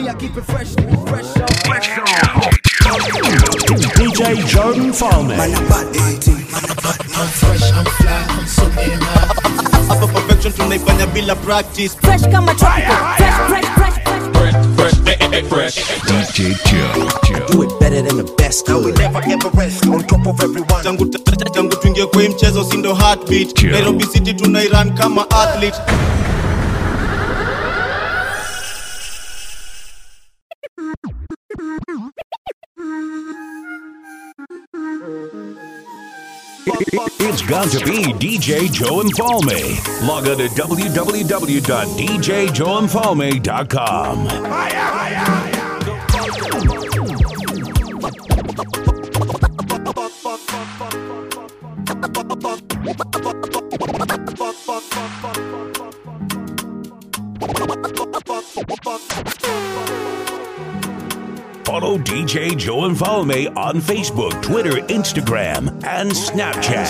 me, I keep it fresh on. DJ Jordan Fallman. Man, I'm bad, I'm fresh, I'm fly, I'm so damn high. Hapa perfection tunaifanya bila practice. Fresh kama tropical, fresh. DJ Joe. Do it better than the best. Now we never ever rest. On top of everyone. Tangu tuingie kwa mchezo sindo heartbeat. Nairobi City tunairan kama athlete. It's got to be DJ Joe and Falme. Log on to www.djjoeandfalme.com. Follow DJ Joe and Falme on Facebook, Twitter, Instagram, and Snapchat.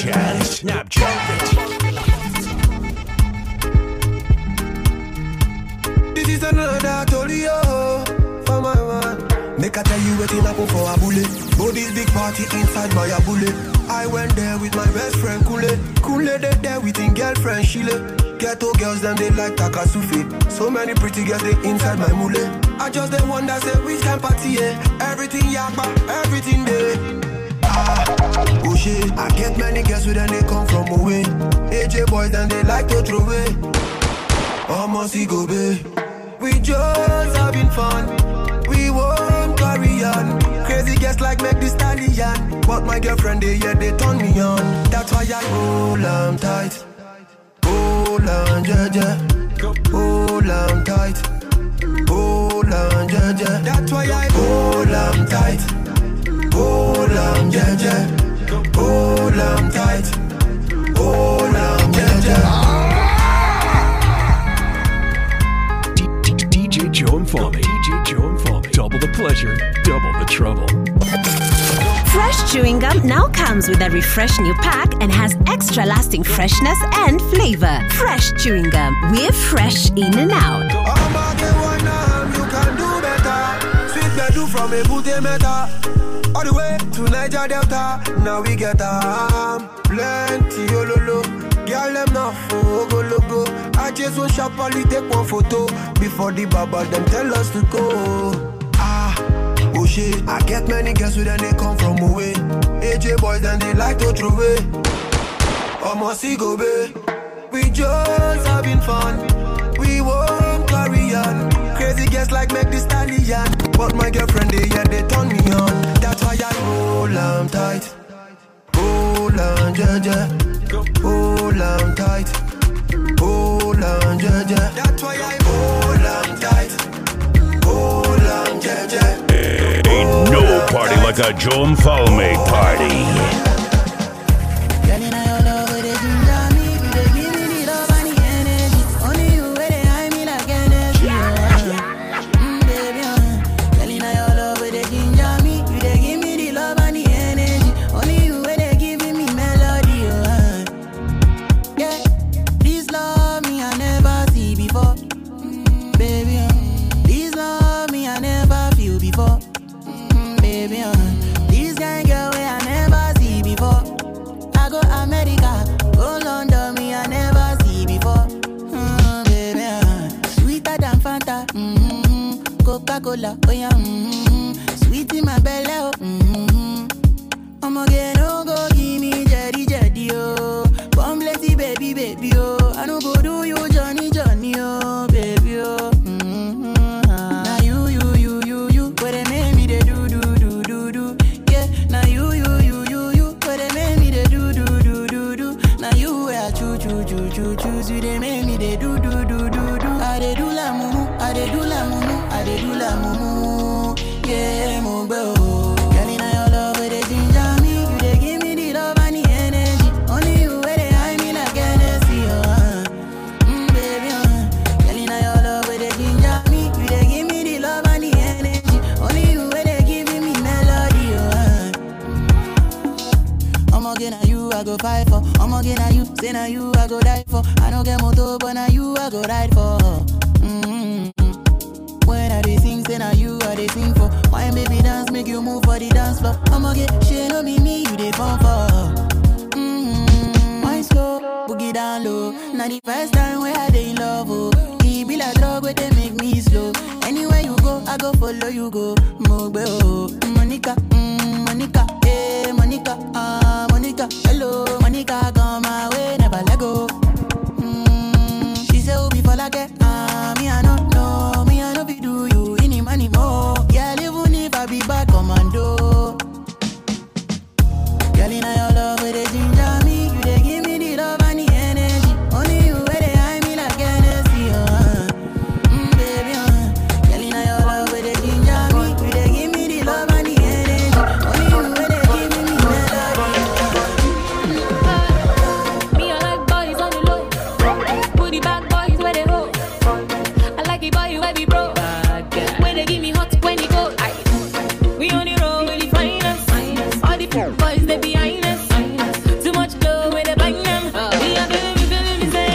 This is another Tolio for my man. Make I tell you what in happen for a bullet. Go this big party inside my bullet. I went there with my best friend Kule. Kule they there with his girlfriend Shile. Ghetto girls them they like Takasufi. So many pretty girls they inside my mule. I just the one that say which can party, yeah. Everything yakba, everything there. Oh shit, I get many girls with them they come from away. AJ boys and they like to throw away. Almost go be. We just having fun. We won't carry on. Crazy girls like make the stallion. But my girlfriend they yeah they turn me on. That's why I hold on tight. Hold on, Jaja. Hold on tight. Hold on, Jaja. That's why I hold on tight. Hold on, Jaja. Hold on tight. Hold on, Jaja. DJ Joe and Falme. Double the pleasure, double the trouble. Fresh chewing gum now comes with a refresh new pack and has extra lasting freshness and flavor. Fresh chewing gum, we're fresh in and out. You can do better. Sweet bedu from a booty meta. All the way to Niger Delta. Now we get plenty ololo. Girl them not for go logo. I just want sharply take one photo before the baba them tell us to go. Oh shit, I get many girls with them they come from away. AJ boys and they like to throw away. Almost go be. We just having fun. We won't carry on. Crazy girls like make the stallion. But my girlfriend they yeah they turn me on. That's why I hold on tight. Hold on Jaja. Hold on tight. Hold on Jaja. That's why I hold on tight. Hold on Jaja. Ain't no party like a Joe and Falme party. Coca-Cola, oh yeah, sweet in my belly, oh, I'ma get no go give me jetty, oh, come blessy baby, oh, I don't go do you Johnny, oh, baby, oh, now you, what they make me they do, yeah, now you, what they make me they do, now you where I choose, you they make me they do, I they do la mumu, I they do la mumu. I dey do la mumu, yeah, mo bro. Girl, inna your love, where they ginger me, you dey give me the love and the energy. Only you where they hide me like Hennessy, baby, Girl, inna your love, where they ginger me, you dey give me the love and the energy. Only you where they giving me melody, I'ma get na you I go fight for. I'ma get na you, say na you I go die for. I don't get motor, but na you I go ride for. When I be say now you are the sing for. Why baby dance, make you move for the dance floor. I'ma get shit, no be me, you the fun for. Wine slow, boogie down low. Now the first time where I dey in love, oh. It be like drug where they make me slow. Anywhere you go, I go follow you go. Mogbe oh, Monica, Monica, hey Monica, Monica, hello, Monica, come my way, never let go. She say oh before like that, me I don't know, me I know be do you any money more. Yeah, even if I be bad commando. Girl, in your love with the ginger me, you dey give me the love and the energy. Only you where they hide me like Hennessy, baby, Girl, in your love with the ginger me, you dey give me the love and the energy. Only you where they give me melody. Me I like boys on the low, put the bad boys where they go. I like the boy where we bro, when they give me hot when they go. We on the road with the finest, all the boys they behind us. Too much glow with the blind them. We are feeling me say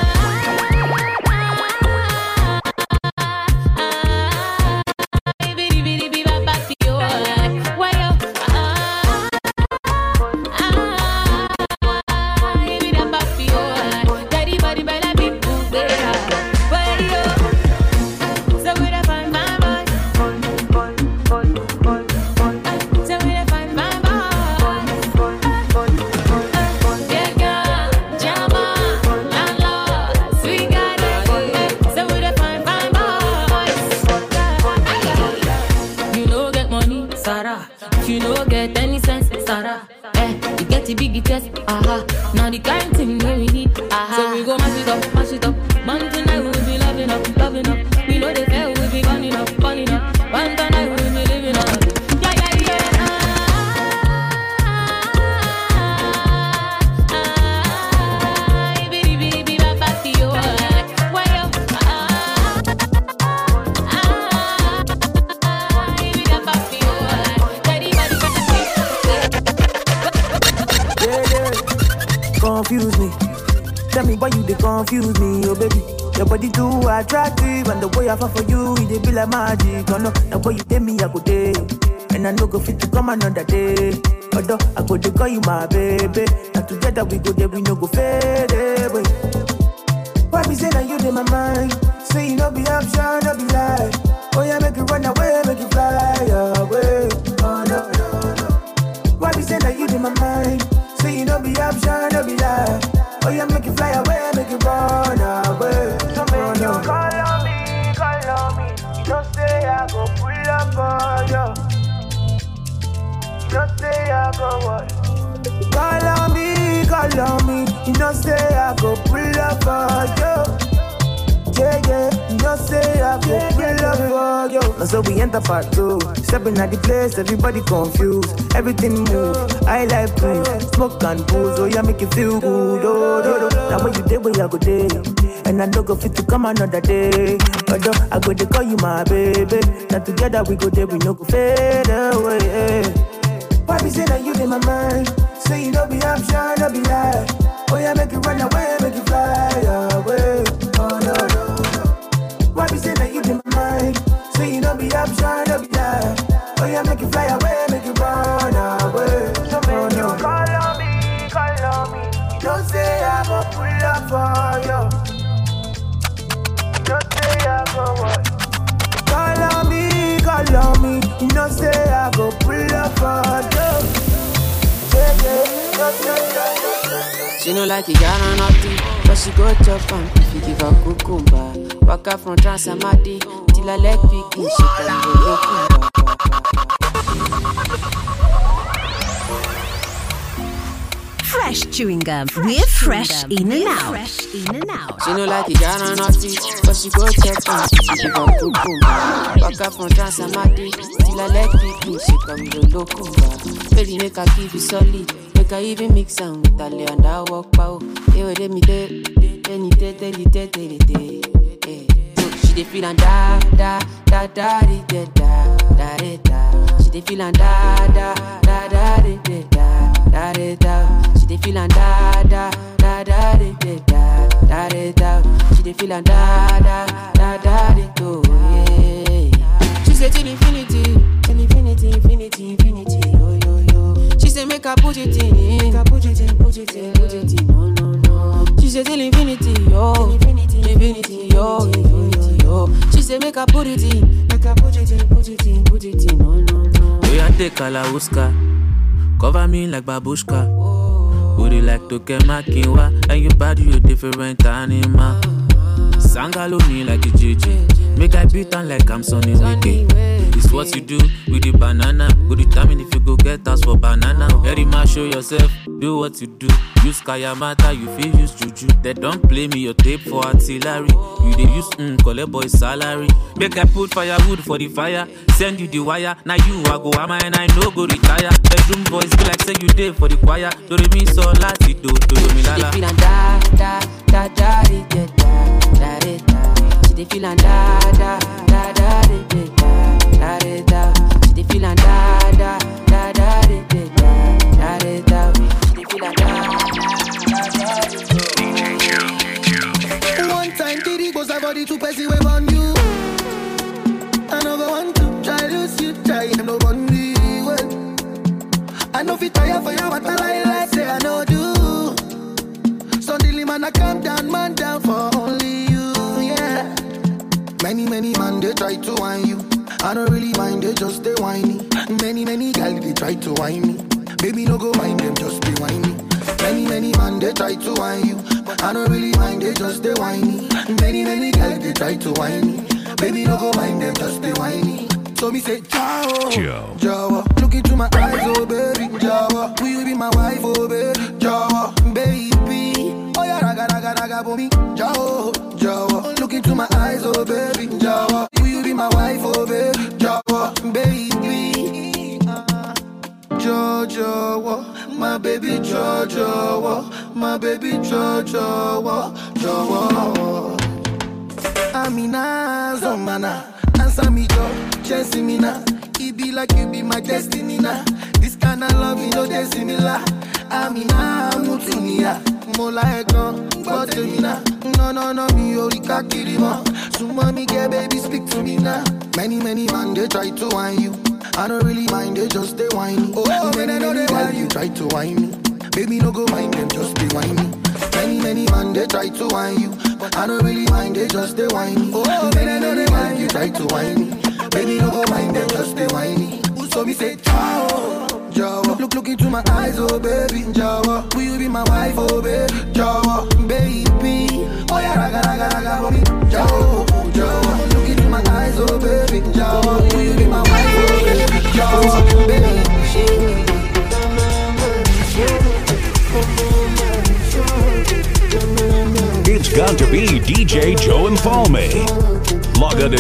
you no get any sense, Sarah. You get the big test, Now the kind thing we need, So we go mash it up. Man tonight we'll be loving up. We know they fail, we'll be burning up. One tonight we'll be living up. Confuse me. Tell me why you they confuse me, oh baby. Your body too attractive, and the way I fall for you, it they be like magic. Oh no, the way you take me, I go day, and I no go fit to come another day. Although I go to call you my baby, and together we go there, we no go fade away. Why be say that you in my mind? Say you no be option, no be lie. Oh yeah, make you run away, make you fly away. Oh no. Why be say that you in my mind? Say you no be option, no be lie. Oh yeah, make you fly away, make you run away. So make you call on me. You don't say I go pull up on you. You don't say I go what? Call on me. You don't say I go pull up on you. Yeah, you don't say I go pull up on you. Now so we enter part 2. Stepping at the place, everybody confused. Everything move, I like proof. Smoke and booze, oh yeah, make you feel good. Oh. Now when you day, where I go day, and I don't go fit to come another day. Although I go to call you my baby. Now together we go there, we no go fade away. Why be say that you in my mind? Say you no be option, no be lie. Oh yeah, make you run away, make you fly away. Oh no. Why be say that you in my mind? Say you no be option, no be lie. Oh yeah, make you fly away, make you run away. So make you call on me. You don't say I go pull up for you. You don't say I go what? Call on me. You don't say I go pull up for you. She no like it, got on nothing, but she go chop and if you give her cucumber. Walk out from Transamadi till I leg picking, she can go looking. Fresh chewing gum. We're fresh in and out. She no like it, got on nothing, but she go chop and if you give her cucumber. Walk out from Transamadi till I leg picking, she can go looking. Baby, make her keep it solid. Make her even mix am with Ale and I walk pow. Hey, wait, let me tell you. She dey feel and da. She dey feel and da. She dey feel and da. She dey feel and da. I put it in, make I put it in, put it in, put it in. No, no, no. We are take Kalauska, cover me like babushka. Would you like to get my kinwa? And your body you different animal. Sangalo me like a JJ. Make I beat on like I'm Sonny Wiki. It's what you do with the banana. Go determine if you go get us for banana. Very much show yourself, do what you do. Use Kayamata, you feel use Juju. They don't play me your tape for artillery. You they use collect boy salary. Make I put firewood for the fire. Send you the wire. Now you I go ama and I no go retire. Bedroom boys be like say you day for the choir. Do re mi so lati do mi la la. She dey feel da da da da da da da da. She dey feel da da da da da da da. She dey feel da da da da da da da. She dey feel da. One time Diddy goes about the 2 pesos we on you. Another one to try lose you, try him no one me. I know fit tire for you, but I like say I know do. Suddenly man I calm down, man down for only you, yeah. Many man they try to whine you. I don't really mind, they just they whiny. Many girls they try to whine me. Baby no go mind them, just be whiny. Many man they try to whine you. I don't really mind, they just they whiny. Many girls they try to whine me. Baby no go mind them, just be whiny. So me say Jawa, Jawa. Look into my eyes, oh baby, Jawa. Will you be my wife, oh baby, Jawa, baby. Oh yeah, raga for me, Jawa, Jawa. Look into my eyes, oh baby, Jawa. Will you be my wife, oh baby, Jawa, baby. Jawa, my baby, Jawa, my baby, Jawa. Amina, Zomana, answer me, Joe, chasing me now. It be like you be my destiny now. This kind of love, you know, they similar. Amina, Mutunia, Mola Egon, but to me now. No, me, Orika Kirima. So, mommy, get baby, speak to me now. Many man, they try to whine you. I don't really mind, they just they whine. Oh, many while you try to whine me. Baby, no go mind them, just be whiny. Many man, they try to whine you. But I don't really mind, they just they whiny. Oh, many while you try to whine me. Baby, no go mind them, just be whiny. So me say, Jawa. Look into my eyes, oh baby, Jawa. Will you be my wife, oh baby, Jawa, baby. Oh yeah, raga for me, Jawa. Look into my eyes, oh baby, Jawa. Will you be my wife, oh baby, Jawa, baby. It's got to be DJ Joe Infalme. Log on to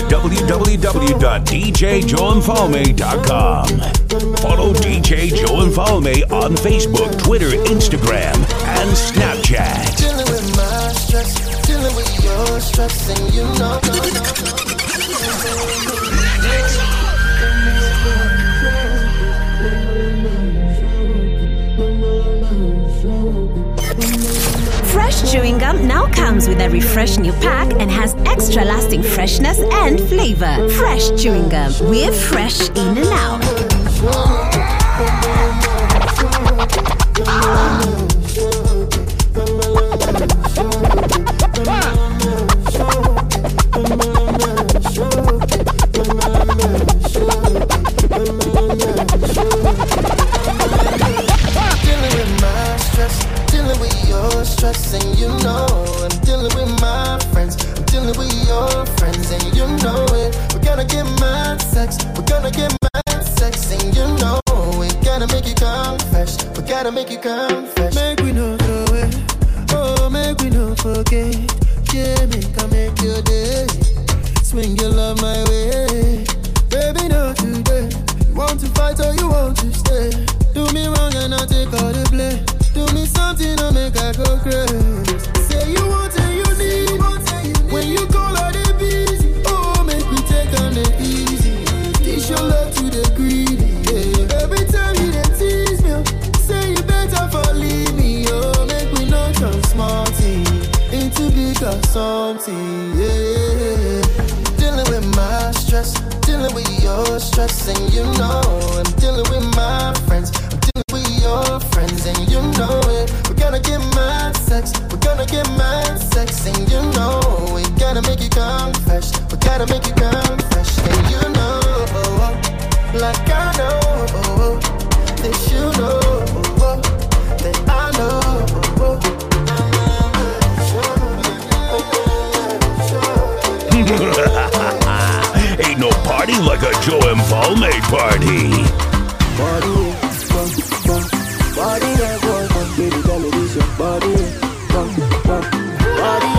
www.djjoeinfalme.com. Follow DJ Joe Infalme on Facebook, Twitter, Instagram, and Snapchat. Dealing with my stress, dealing with your stress, and you know. Fresh chewing gum now comes with a refresh new pack and has extra lasting freshness and flavor. Fresh chewing gum. We're fresh in and out. Stress, and you know I'm dealing with my friends, I'm dealing with your friends, and you know it. We're gonna get mad sex, we're gonna get mad sex, and you know we gotta make you confess, we gotta make you confess. Make we no throw it, oh make we no forget. Yeah, make your day, swing your love my way, baby not today. You want to fight or you want to stay? Do me wrong and I'll take all the blame. Do me something to make I go crazy. Say you want and you need. When you call her they busy. Oh, make me take on the easy. Teach your love to the greedy. Yeah. Every time you they tease me, say you better for leave me. Oh, make me not turn small thing into bigger something. Yeah. Dealing with my stress, dealing with your stress, and you know I'm dealing with my friends. Your friends, and you know it. We're gonna get mad sex, we're gonna get mad sex, and you know we gotta make you confess. We gotta make you come fresh. And you know, like I know, that you know, that I know. Ain't no party like a Joe and Falme party. Body, body, baby, tell me this your body, body,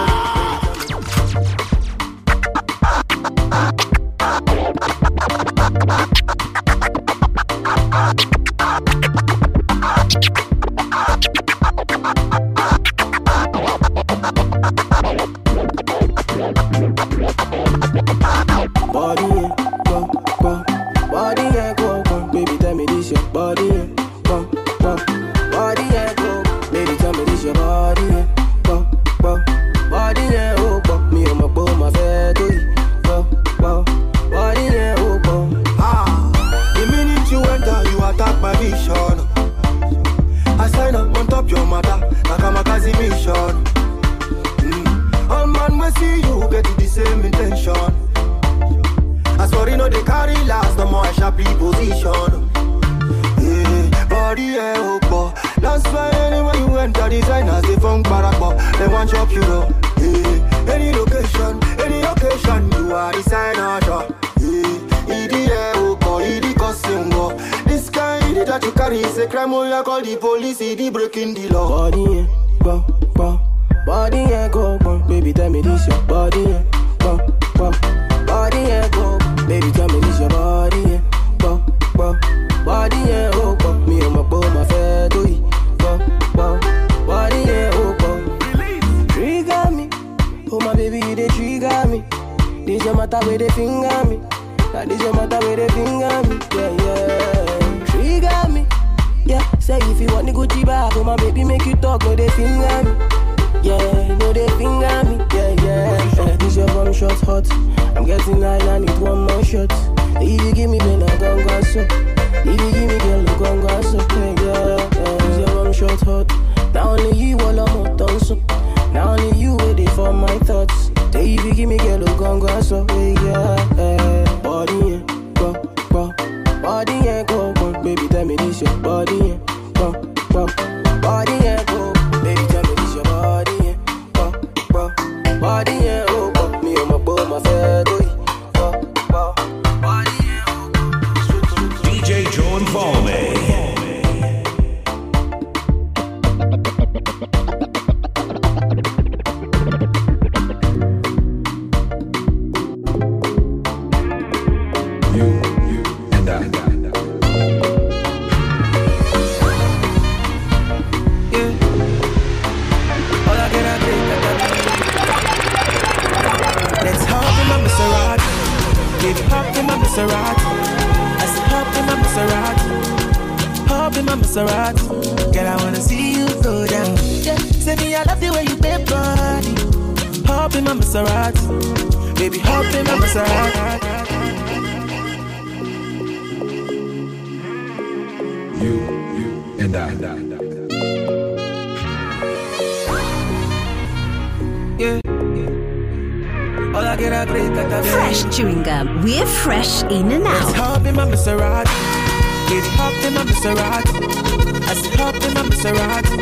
Fresh chewing gum. We're fresh in and out. Let's hop in my Maserati. Baby, hop in my Maserati. I said hop in my Maserati.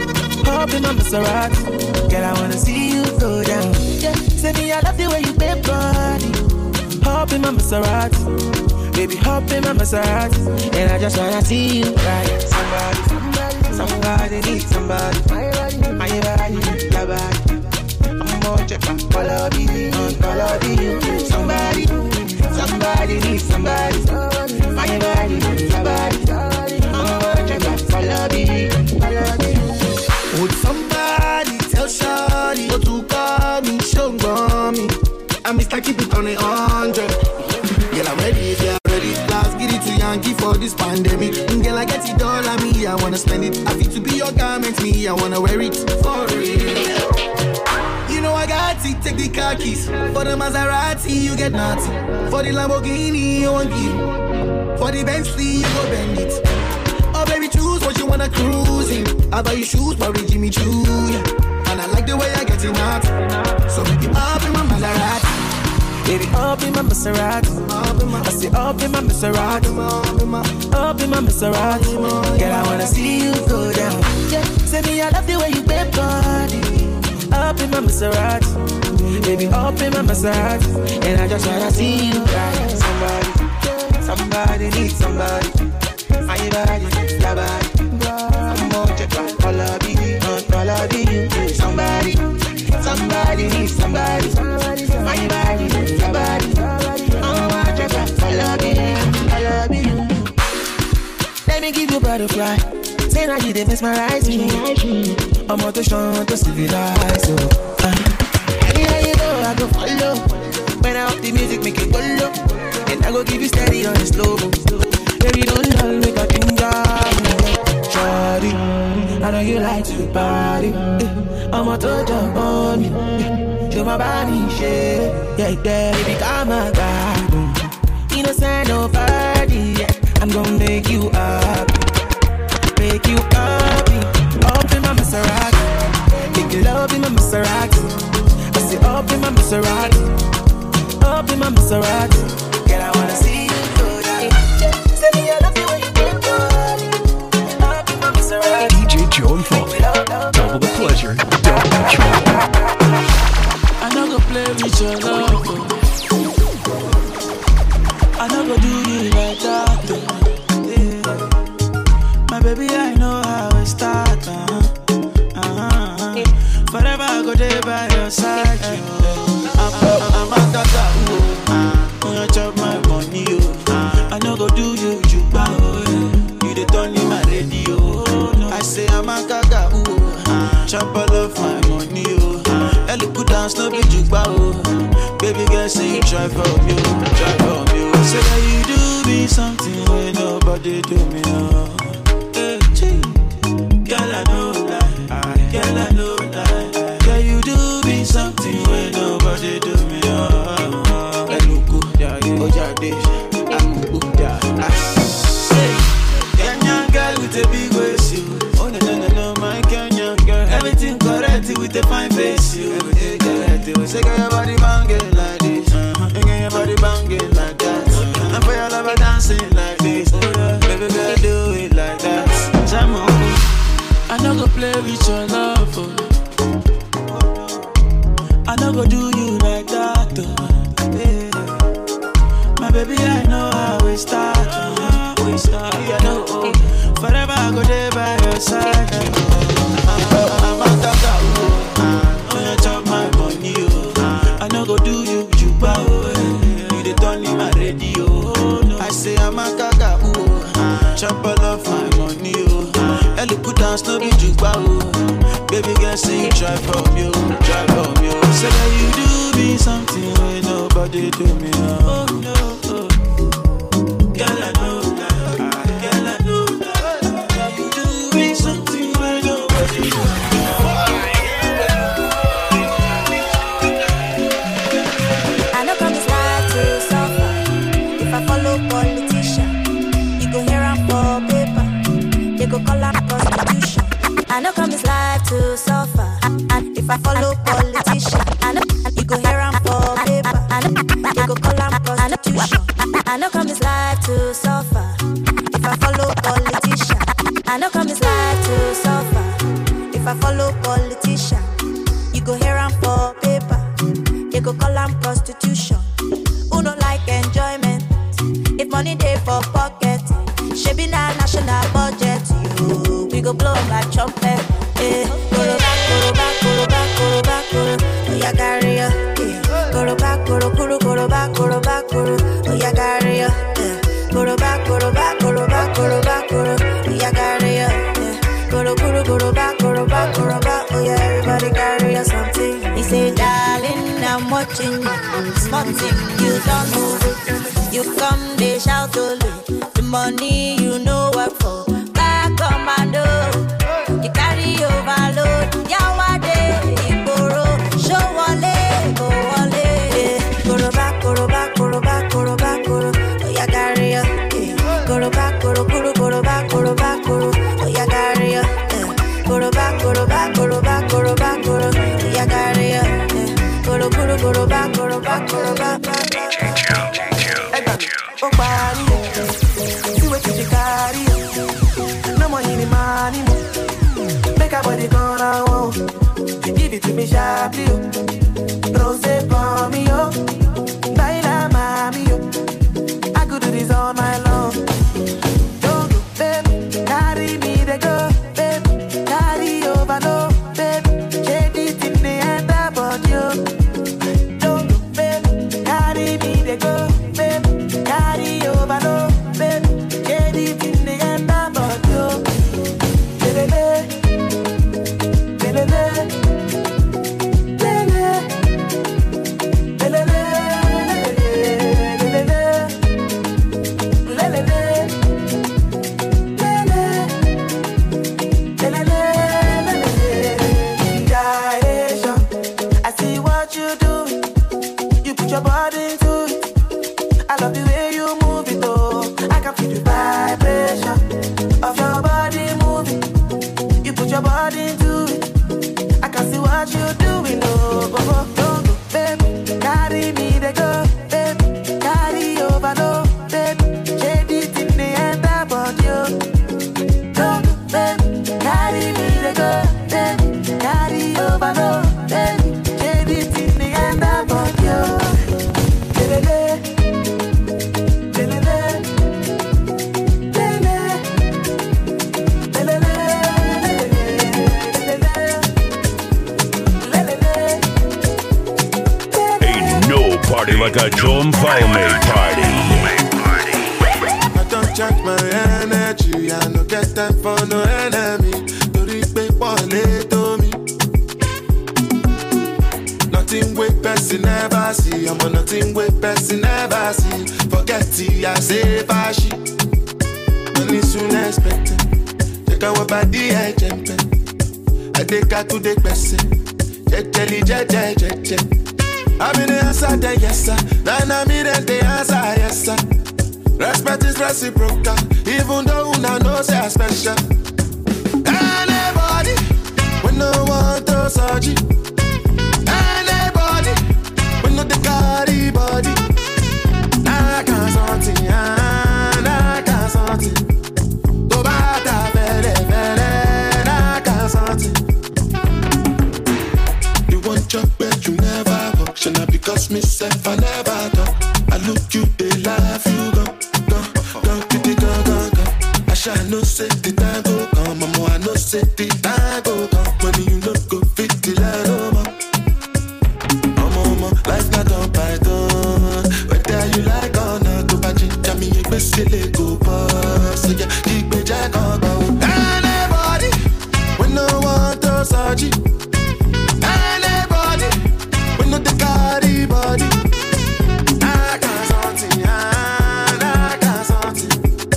Hop in my Maserati. Girl, I wanna see you go down. Yeah, say me I love the way you bend body. Hop in my Maserati. Baby, hop in my Maserati. And I just wanna see you right. Somebody need somebody. My body, your body. I'm more check my follow you. Somebody needs somebody. My body, your body. I'm more check my follow you. Would somebody tell Shawty what to call me? Show me. I miss like keep it on 100. Girl, I'm ready if you're ready. Last get it to Yankee for this pandemic. Girl, I get it all on me, I wanna spend it. I feel to be your garment, me, I wanna wear it for real. You know I got it, take the car keys. For the Maserati, you get naughty. For the Lamborghini, you won't give. For the Bentley, you go bend it. Oh baby, choose what you wanna cruise in. I buy you shoes, but Jimmy Choo, yeah. And I like the way I get it out. So baby, up in my Maserati. Baby, up in my Maserati. I say up in my Maserati. Up in my Maserati. Girl, I wanna see you go down. Yeah, say me I love the way you bend body. Up in my Maserati. Baby, up in my Maserati. And I just wanna see you ride. Somebody needs somebody. My body, your body. I'm on check out all of you. Somebody needs somebody. My body, your body. I'm on check out all of you. Let me give you butterfly. Say now you did mesmerize me. I'm on to show to civilize. Anywhere you go, I go follow. When I up the music, make it go low. And I go give you steady on the slow. Baby, don't dull, make a ginger. Shawty, I know you like to party. I'm a to jump on me. Show my body, shit. Yeah, baby, come on, God. Innocent, nobody. I'm gonna make you up. Make you happy. Up in my Maserati. Make you love in my Maserati. I say up in my Maserati. Up in my Maserati. Girl, I wanna see you go down. Say me I love you when you get body. Up in my Maserati. DJ Joe and Falme. Double the pleasure, double the trouble. I no go play with your love. I no go do you like that. Yeah. My baby, I know how it start. Forever I go there by your side. I'm a tata. You chop my money. I no go do you bow. You the turn in my radio. I say I'm a gaga. Chop all of my money. I look good dance, no be jukba. Baby girl, say you try for me. Say that you do me something when nobody do me. Girl, I know lie. Girl, I know lie. Girl, you do me something when nobody do me. Kenyan girl with a big waist, you. Oh no, my Kenyan girl. Everything correct with a fine face, you. Say get your body banging like this, get your body banging like that, and for your lover dancing like this. Baby girl, do it like that. I no go play with your love. I no go do you like that. Yeah. My baby, I know how we start. Yeah, no. Forever I go there by your side. I'm a tata. You chop my money. I no go do you bow. You the turn in my radio. I say I'm a gaga. Chop all of my money. I look good dance, no be jukba. Baby girl, say you try for me. Say that you do me something when nobody do me. Oh no. Girl, I know that. Girl, I know that. You do me something when nobody do me. I know come this life to suffer. If I follow politician, you go hear am for paper. They go call am prostitution. I know come this life to suffer. And if I follow politician, I know you go hear am for paper. They go call am prostitution. I know come this life to suffer. If I follow politician, I know come this life to suffer. If I follow politician, you go hear am for paper. They go call am prostitution. Who don't like enjoyment? If money dey for pocket, shebi na national budget. You, we go blow like trumpet. Koro back, koro back, koro back, koro back, koro. Oh yeah, carry ya. Koro back, koro koro, koro back, koro back, koro. Oh yeah, carry ya. Koro back, koro back, koro back, koro back, koro. Oh yeah, carry ya. Koro koro, koro back, koro back, koro back. Oh yeah, everybody carry ya something. He say, darling, I'm watching you. Something you don't know. You come, they shout only. The money you know what for. Back commando. You carry overload. Yawade, Iboro. Show wale, go wale. Koro back, koro back, koro back, koro back, koro. Oh yeah, carry ya. Koro back, koro koro, koro back, koro back, koro. Oh yeah, carry ya. Koro back, koro back, koro back, koro back, koro. Oh yeah, carry ya. Koro koro, koro back, koro back, koro back. oh body. See what you carry. No money in the money. Make a body gonna whoa. Give it to me sharply. Rose for me, yo. Baila mami, yo. I could do this all night long. Don't go, babe. Carry me, they go, babe. Carry over, no, babe. Shade it in the end about you. Don't go, babe. Carry me, they go, babe. Carry over, no, babe. Shade it in the end about you. Lelele, lelele, I see what you do. You put your body into it. I love the way you move it, oh. I can feel the vibration of your body moving. You put your body into it. I can see what you're doing, oh. Don't go, babe. Carry me, they go, babe. Carry over, no, babe. Shade it in the end about you. Don't go, babe. Carry me, they go, babe. Carry over, no, babe. Shade it in the end about you. Lelele, lelele, lelele, lelele, Ain't no party like a Joe Falme party. I don't check my energy. I no get time for no enemy. Tori pe pole to me. Nothing with person never see. I'm on nothing with person never see. Forget it, I say fashi. Money soon expected. Take our body, I jump. I take her to the person. Je. I'm in the answer, the yes sir. Then I'm in the answer, yes sir. Respect is reciprocal, even though una know say I special. Anybody, when no one to surgery. Anybody, when no the carry body. I can't something, I can't something. Go back to vele, I can't something. You want your bed, you never walk. Should not because myself, I never talk. I look you, they laugh, you go. I shall no say the time go come. Mama, I no say the time go come. Money you no go fit till I no more. Mama, life not on python. Whether you like or not, go back in Jamie, you best silly go boss. So yeah, keep me jack on go. Anybody, when no one to surgery. Anybody, when no the carry body. I can't something, I can't something.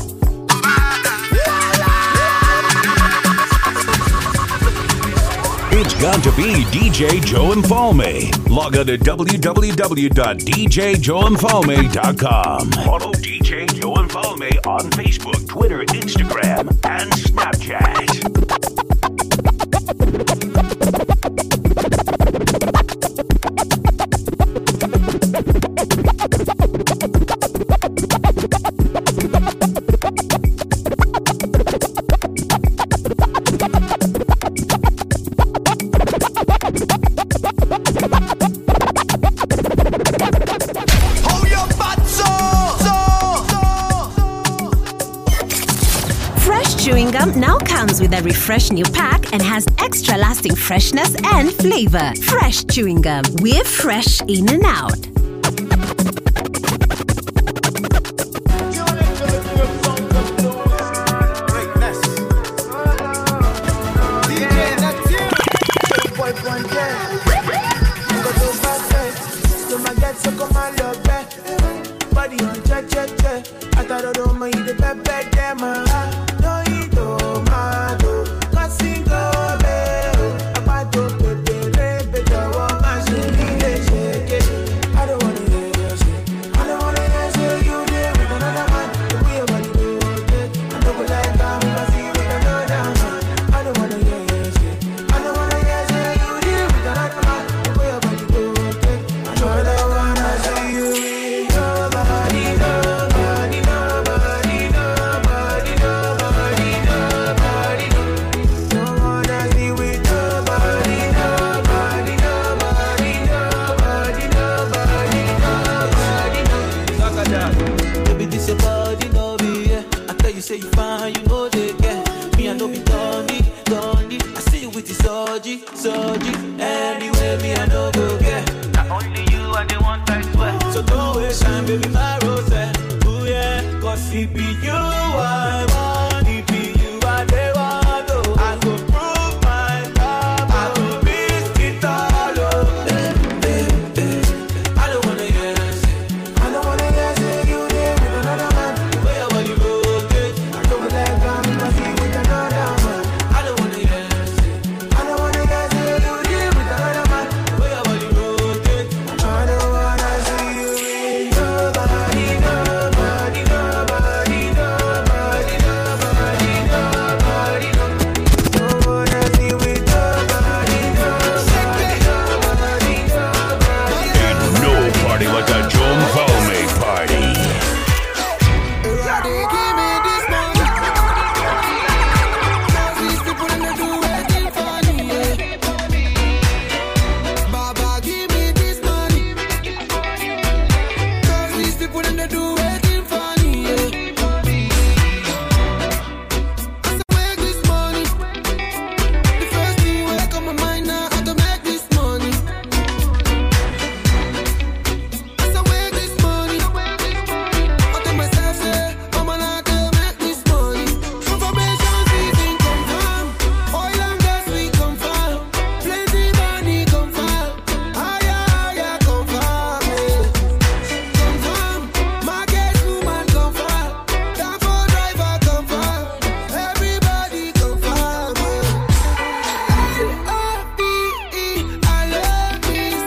It's got to be DJ Joe and Falme. Log on to www.djjoeandfalme.com. Follow DJ Joe and Falme on Facebook, Twitter, Instagram, and Snapchat. Chewing gum now comes with a refreshed new pack and has extra lasting freshness and flavor. Fresh chewing gum. We're fresh in and out. Baby, this your body, no be, yeah. I tell you, say you fine, you know they get. Me, I know be Donny. I see you with the soji. Anyway, me, I know go get. Not only you, I the one I swear. So don't waste time, baby, my rose. Ooh, yeah, cause it be you, I want. It be you, I they want, oh. I go prove my love, I go risk it all, oh. I don't wanna hear that shit. I don't wanna hear say you there with another man. Where your body rotate, I don't let down in my feet with another man. I don't wanna hear that shit. I don't wanna hear say you there with another man. Where your body rotate, I don't wanna see you with nobody, nobody, nobody, nobody, nobody, nobody, nobody. Don't wanna see with nobody, nobody, nobody, nobody. Ain't no party like a Joe Palme party. They give me this money. Cause these people in the do anything funny, yeah. Baba, give me this money. Cause these people in the do anything funny, yeah. As I make this money, the first thing will come my mind now, I to make this money. As I make this money, I tell myself, say, I'm gonna make this money. Information season confirm, oil and gas we confirm, plenty money confirm, higher confirm, confirm, market woman confirm, transport driver confirm, everybody confirm. L-O-V-E, I love this,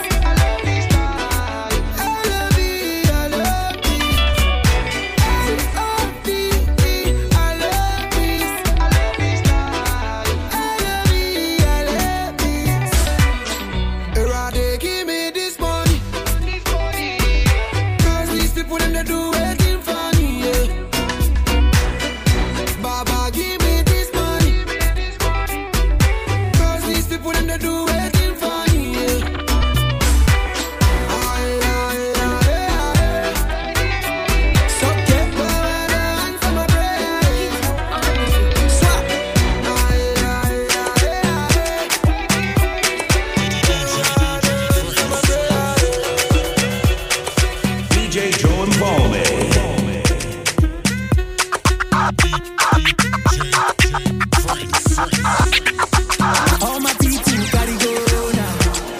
L-O-V-E, I love this. Give me this money. Cause these people in the do anything funny, yeah. Baba, give me this money. Cause these people in the do anything funny, yeah. So get my answer my prayer. Swap. DJ Joe and Palme. All my people gotta go now.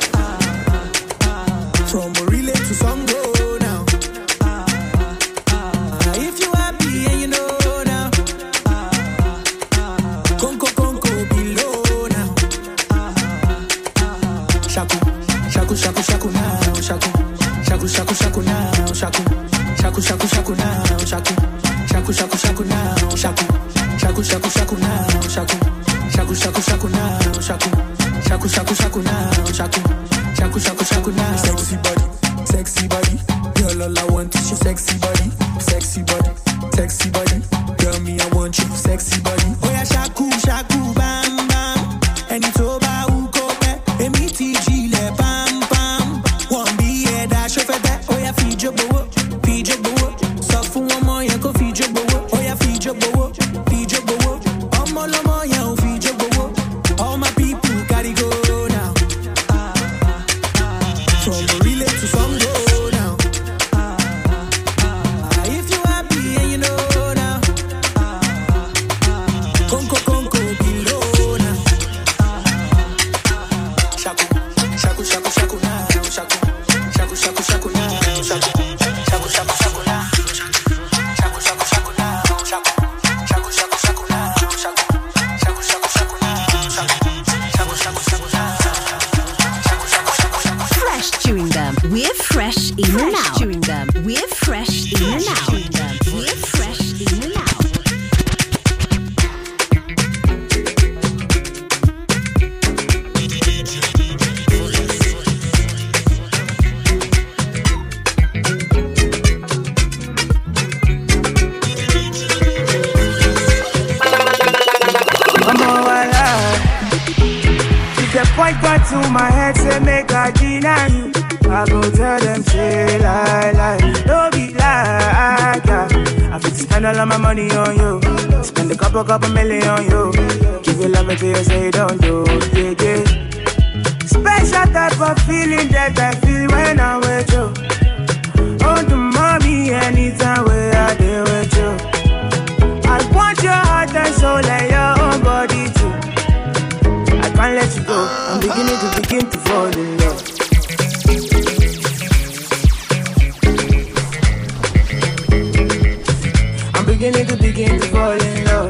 From Morile to Songo now. If you happy and you know now. Conco below now. Shaku now. Shaku now. Shaku now. Shaku now. Shaku. Shaku now. Shaku. Shaku now. Sexy body. Girl, all I want is your sexy body. Girl, me, I want you, sexy body. Oh yeah, shaku, bam, bam. And it's over, ukope. Emi tijile, bam, bam. One be here, dash of that. Oh yeah, feed your bowo. Soft one more, yeah, go feed your bowo. Oh yeah, feed your bowo. Lomo, yeah, feed your bowo. All my people gotta go now. From Morile to Songo now. If you happy and you know now. Conco below now. Shaku now. Shaku now. Shaku now. Shaku now. Fresh chewing gum. We're fresh in and out. Chewing gum. We're fresh in and out. We're fresh in and out. Point gun to my head, say make a deny you. I go tell them, say lie. Don't be like spend all of my money on you. Spend a couple million on you. Give you love until you say you don't do. Yeah, yeah. Special type of feeling that I feel when I'm with you. Oh, the mommy, anytime we are there with you. I want your heart and soul and your own body too. I can't let you go. I'm beginning to fall in love. I'm beginning to fall in love.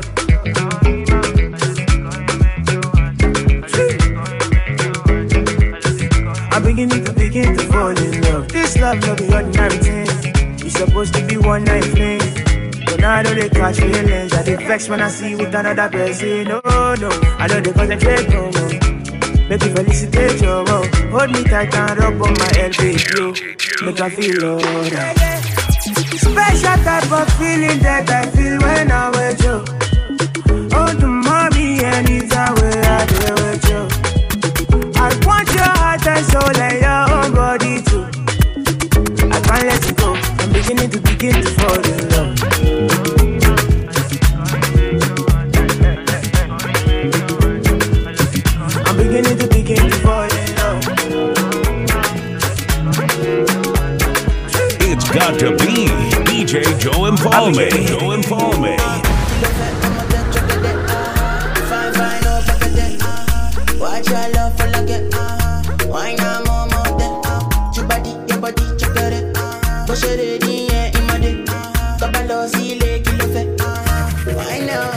I'm beginning to fall in love. This love no be ordinary thing. It's supposed to be one night fling. But now I know they catch feelings. I dey vex when I see you with another person. No, no, I know they concentrate no more. Make you felicitate your love. Hold me tight and rub on my elbow. Make I feel alright. Special type of feeling that I feel when I'm with you. Oh, the mommy, anytime we are there with you. I want your heart and soul and your own body too. I can't let it go. I'm beginning to fall in love. I'm beginning to fall in love. It's got to be DJ Joe Infalme. Joe Infalme. Watch your love for like it, why not more than your body, check it, push it in my dick, kabalo zile kilo fe, why not,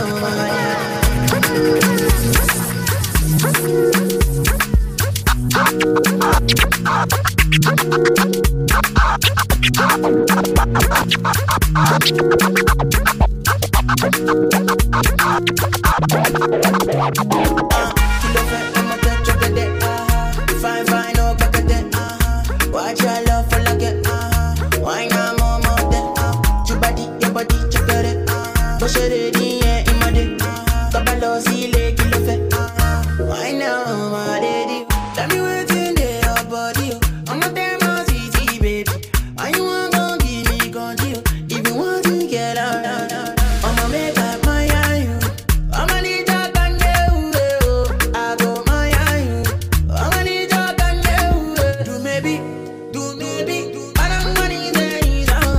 Fine, no back at that. Watch your love for like it. Why not more than your body, check it. Push it in my dick. Kabalo zile kilo fe. Why not, my lady? Tell me what's in there, your body. I'm not there, my city, baby. Why you want to give me control? If you want to get out, I'ma make up my you. I'ma need that and I go my you. I'ma need that and do maybe. But I'm money there is on.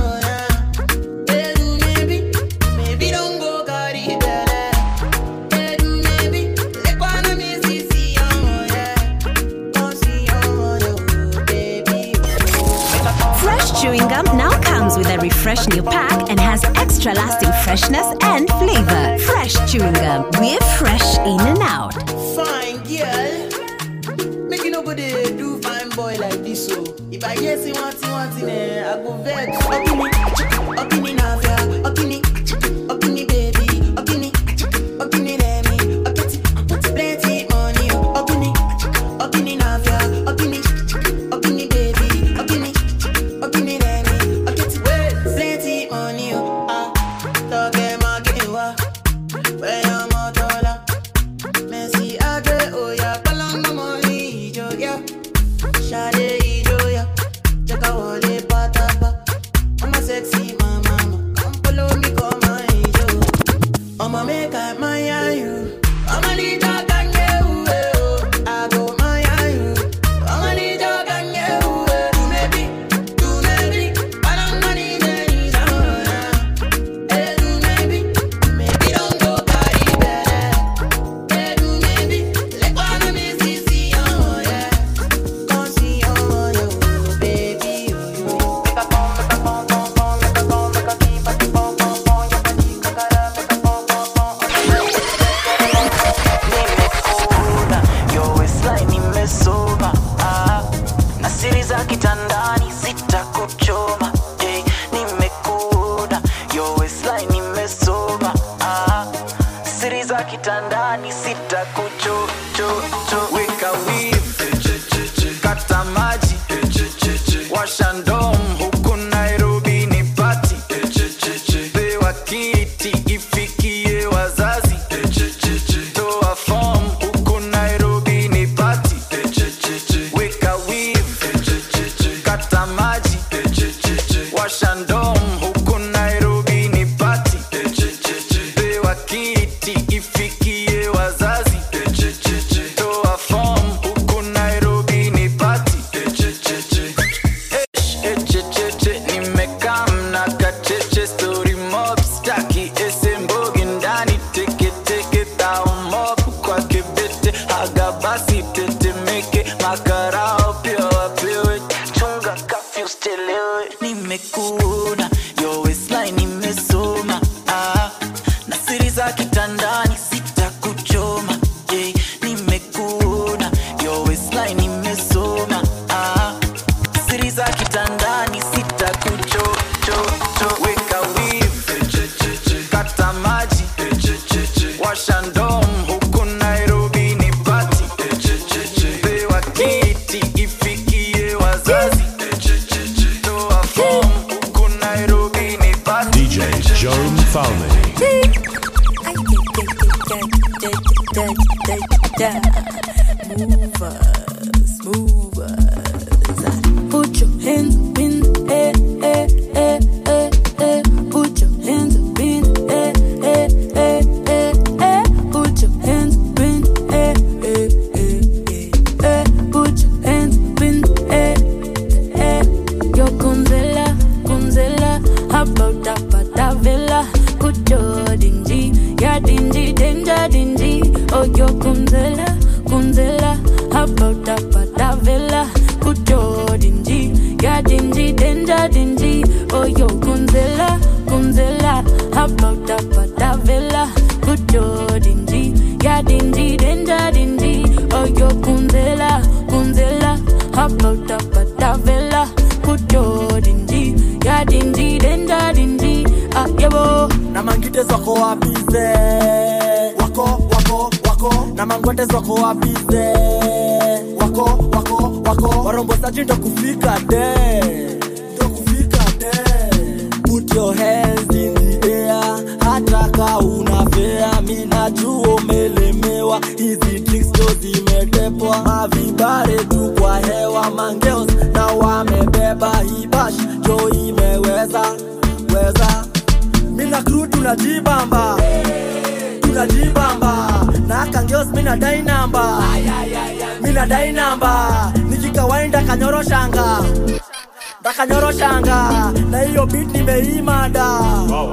Do maybe don't go carry better. Do maybe let one of me see on yeah. Come see on you, baby. Fresh chewing gum now comes with a refresh new pack and has extra lasting freshness and flavor. Fresh chewing gum, we're fresh in and out. Fine girl, make you nobody do fine boy like this. So if I hear see one thing, I go vex. Opini navia, opini baby, opini let me, plenty money. Opini navia, opini baby, opini let me, plenty money. Talk market wa, where your motola, Messi age oya, palanga money joya, shade joya, check out all the patapa. I'm a sexy mama, come follow me, come my joe. I'ma make up my you. I'ma need your gang, I go my you. I'ma need your gang, do maybe, but I'm money there is on. Do maybe don't go carry better. Do maybe let one of me see on yeah. Come see on you, baby. Make a pom, make a pom, make a keep a pom, your body, kakara, make a pom. Nimekuda, yo waistline nimesoma. Na siri za kitandani sitakuchoma. Nimekuda, yo waistline nimesoma. Siri za kitandani sitakuchoma. Weka weave, kata maji, washa ndom huku Nairobi ni party. Pewa kiti ifikie wazazi. Toa form huku Nairobi ni party. Weka weave, kata maji, washa ndom huku Nairobi ni party. DJ Joan Falme. Movers. Put your hands up in the air, air, air, air, air. Put your hands up in the air, air, air, air, air. Put your hands up in the air, air, air, air. Put your hands up in the air, air. Yo Kunzela, Kunzela, about that villa. Put your dingy, yeah dingy, danger dingy. Oh yo Kunzela, Kunzela, about that villa. Put your dingy, yeah dingy, danger dingy. Oh yo Kunzela, Kunzela, about that villa. Put your dingy, yeah dingy, danger dingy. Oh yo Kunzela, Kunzela, about that villa. Put your dingy, yeah dingy, danger dingy. Ah yebo, na mangite zako wapize. Wako, wako, wako. Na mangote zako wapize. Wako, wako, wako. Warombo saji ndo kufika de. Ndo kufika de. Put your hands in the air. Hata ka unafea. Mina juo umelemewa. Hizi tricks ndo zimetepwa. Mavibare tu kwa hewa. Mangeos na wamebeba. Hibash jo imeweza. Weza. Mina crew tunajibamba. Tunajibamba. Na kangeos mina dai namba. Mina dai namba. Nikikawainda kanyoro shanga. Dakanyoro shanga. Na hiyo beat nimeimada.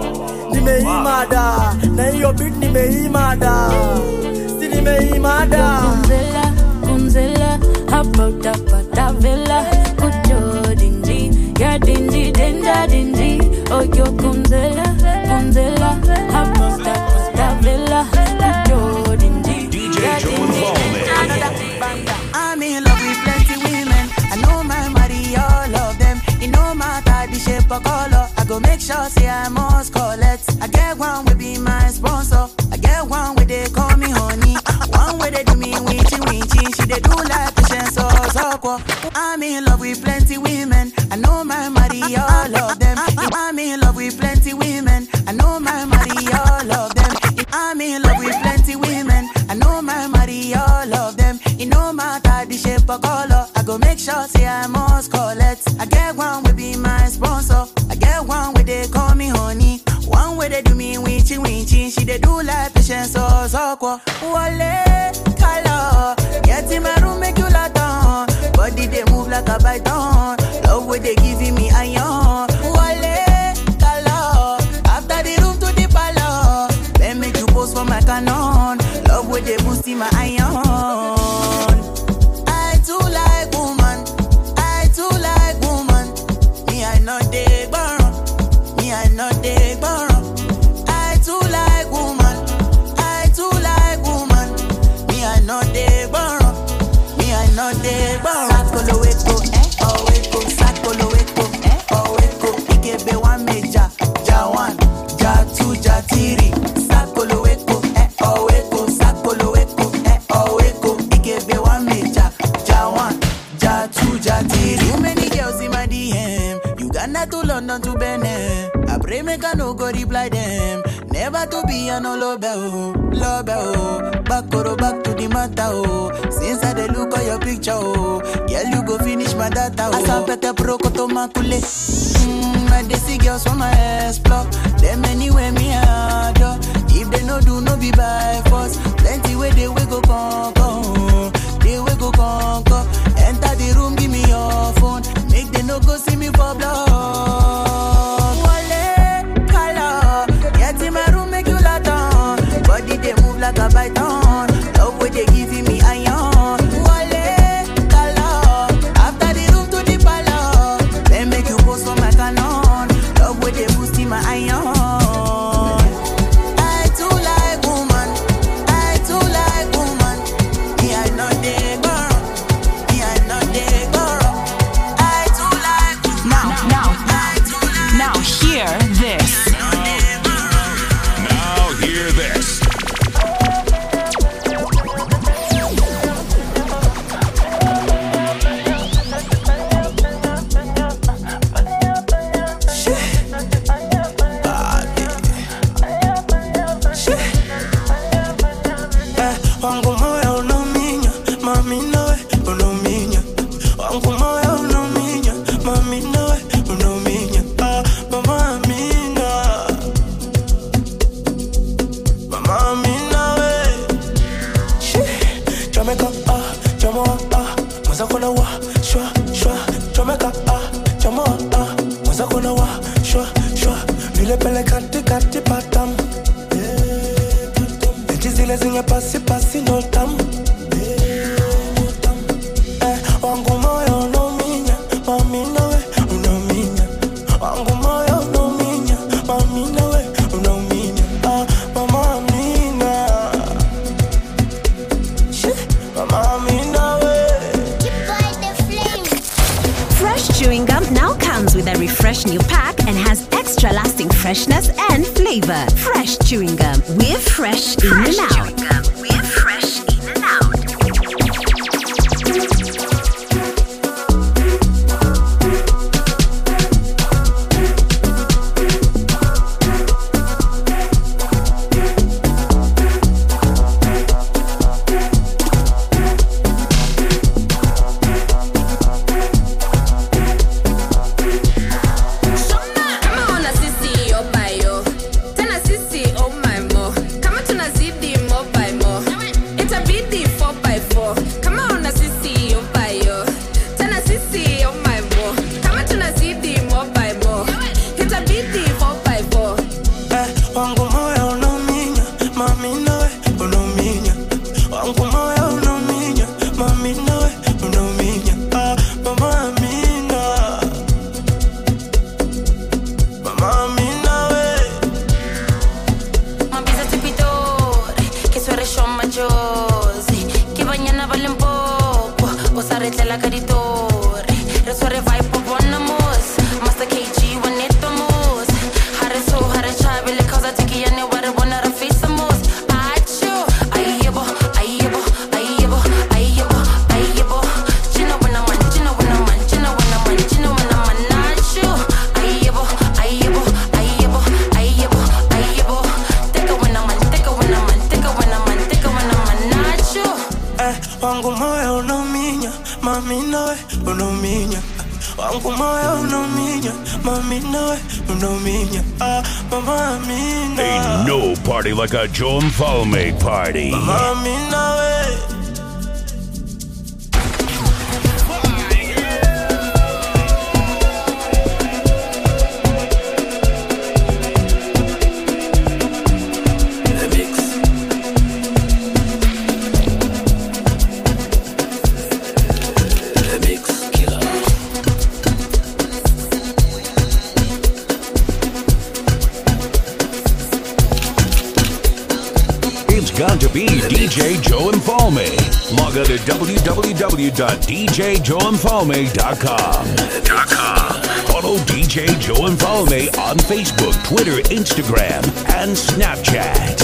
Nimeimada. Na hiyo beat nimeimada. Si nimeimada. Kunzela, Kunzela, about that villa. Put your dingy, yeah dingy, danger dingy. Oh yo Kunzela, Kunzela, about that villa. Put your dingy, yeah dingy. I'm in love with plenty women. I know my money, all of them. It no matter the shape or color. I go make sure say I must collect. I get one will be my sponsor. I get one where they call me honey. One where they do me winchy winchy. She they do like patience or so. I'm in love with plenty women. I know my money, all of them. I'm in love with plenty women. I know my money, all of them. I'm in love with plenty women. I know my money, all of them. It no matter the shape or color. I go make sure say I must collect. I get one will be my sponsor. I get one where they call me honey. One where they do me winchy winchy. She they do like patience or so. Wale color. Get in my room make you lot on. Body they move like a python. Love where they giving me iron. Wale color. After the room to the palace. Then make you pose for my canon. Love where they boosting my iron. I too like woman. I too like woman. Me I know they borrow. Me I know they borrow. I too like woman. I too like woman. Me I know they borrow. Me I know they borrow. Sakolo weko, oh weko. Sakolo weko, oh weko. Ikebe one meja, ja one, ja two, ja three. Sakolo weko, oh weko. Sakolo weko, oh weko. Ikebe one meja, ja one, ja two, ja three. Too many girls in my DM. Uganda to London to Benin. I pray make I no go reply them. Never to be a no love back to the matter oh. Since I dey look at your picture oh, girl you go finish my data oh. Asapete pro koto makule. My desi girls from my explore. Them anywhere me adore. If they no do no be by force. Plenty way they we go conquer. They we go conquer. Enter the room give me your phone. Make they no go see me for blood. Body they move like a python. Love where they giving me iron. Wale, color. After the room to the palace. Then make you pose for my canon. Love where they boosting my iron. party patam. Eti zile zinge pasi pasi no tam. Wangu moyo no minya, mami nawe unominya. Wangu moyo no minya, mami nawe unominya. Mama Amina, Mama Amina we. Fresh chewing gum now comes with a refreshed new pack and has extra lasting freshness and flavor. Fresh chewing gum. We're fresh in and out. We're fresh in and out. Wangu moyo unominya, mami nawe unominya. Wangu moyo unominya, mami nawe unominya. Mama Amina. Ain't no party like a Joe and Falme party. Mama Amina we. Got to be DJ Joe and Falme. Log on to www.djjoeandfalme.com. Follow DJ Joe and Falme on Facebook, Twitter, Instagram, and Snapchat.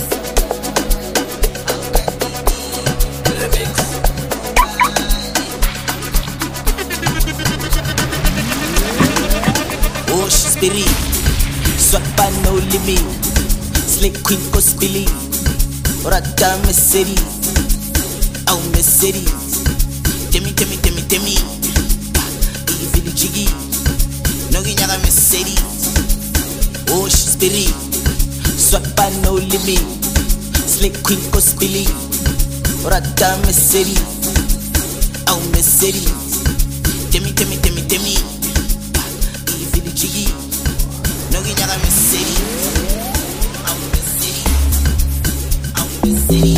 Oh, she's believe. Swap no limit. Slick queen cause believe. Rata Mercedes, oh Mercedes. Temi. Easy the jiggy. No ginyaga Mercedes. Oh, she's believe. Swap no limit. Slick queen cause believe. Rata Mercedes, oh Mercedes. Temi. Easy the jiggy. No ginyaga Mercedes. City.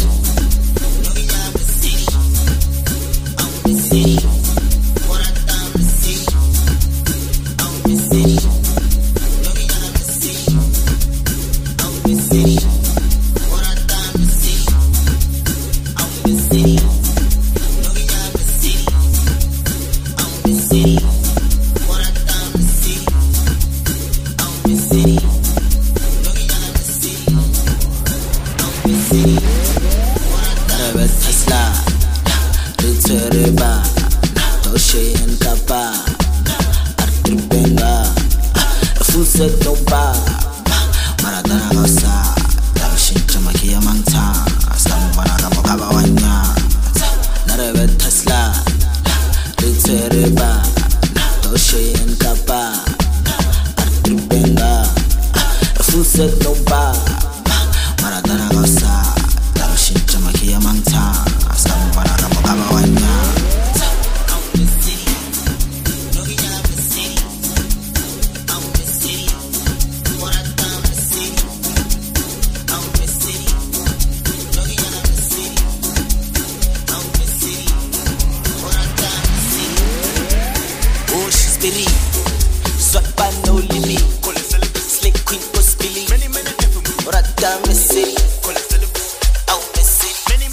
Billy, Rata Missy, oh Missy,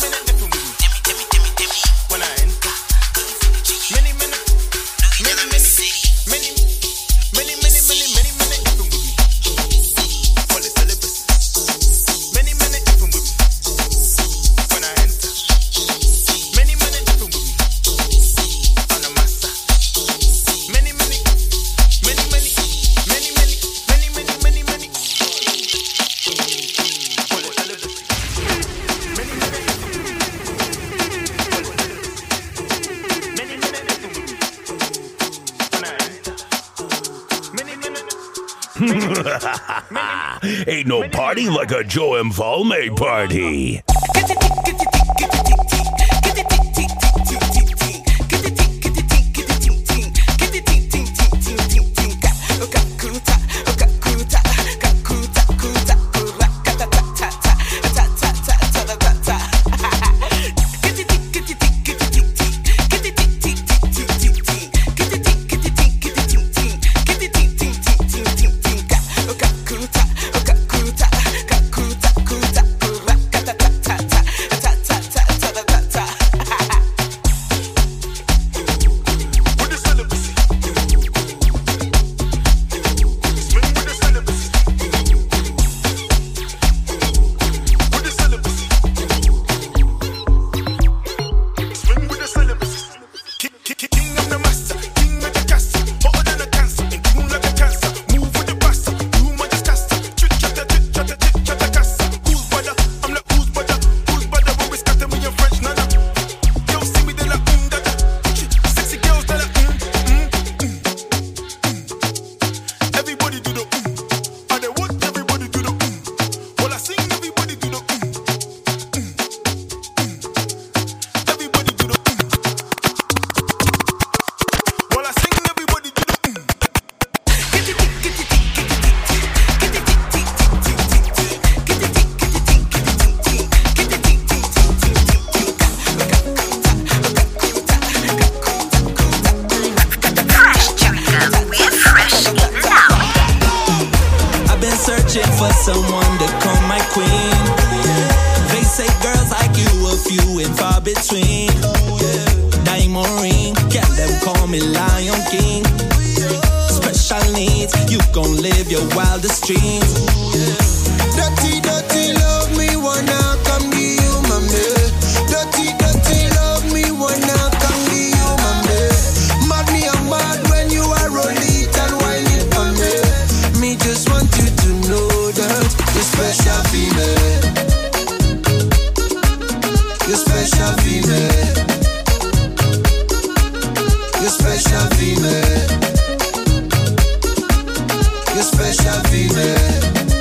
Demi, when I enter, Ain't no party like a Joe and Falme party. someone to call my queen. They say girls like you are few and far between. Diamond ring, get them call me Lion King. Special needs, you gon' live your wildest dreams. Dirty, dirty love me, wanna come to you, mommy. Dirty, dirty love me, wanna come to you, mommy. Mad me, I'm mad when you are rolling it and whining for me. Me just want you to know that you're special female. You're special female. You're special female. You're special female.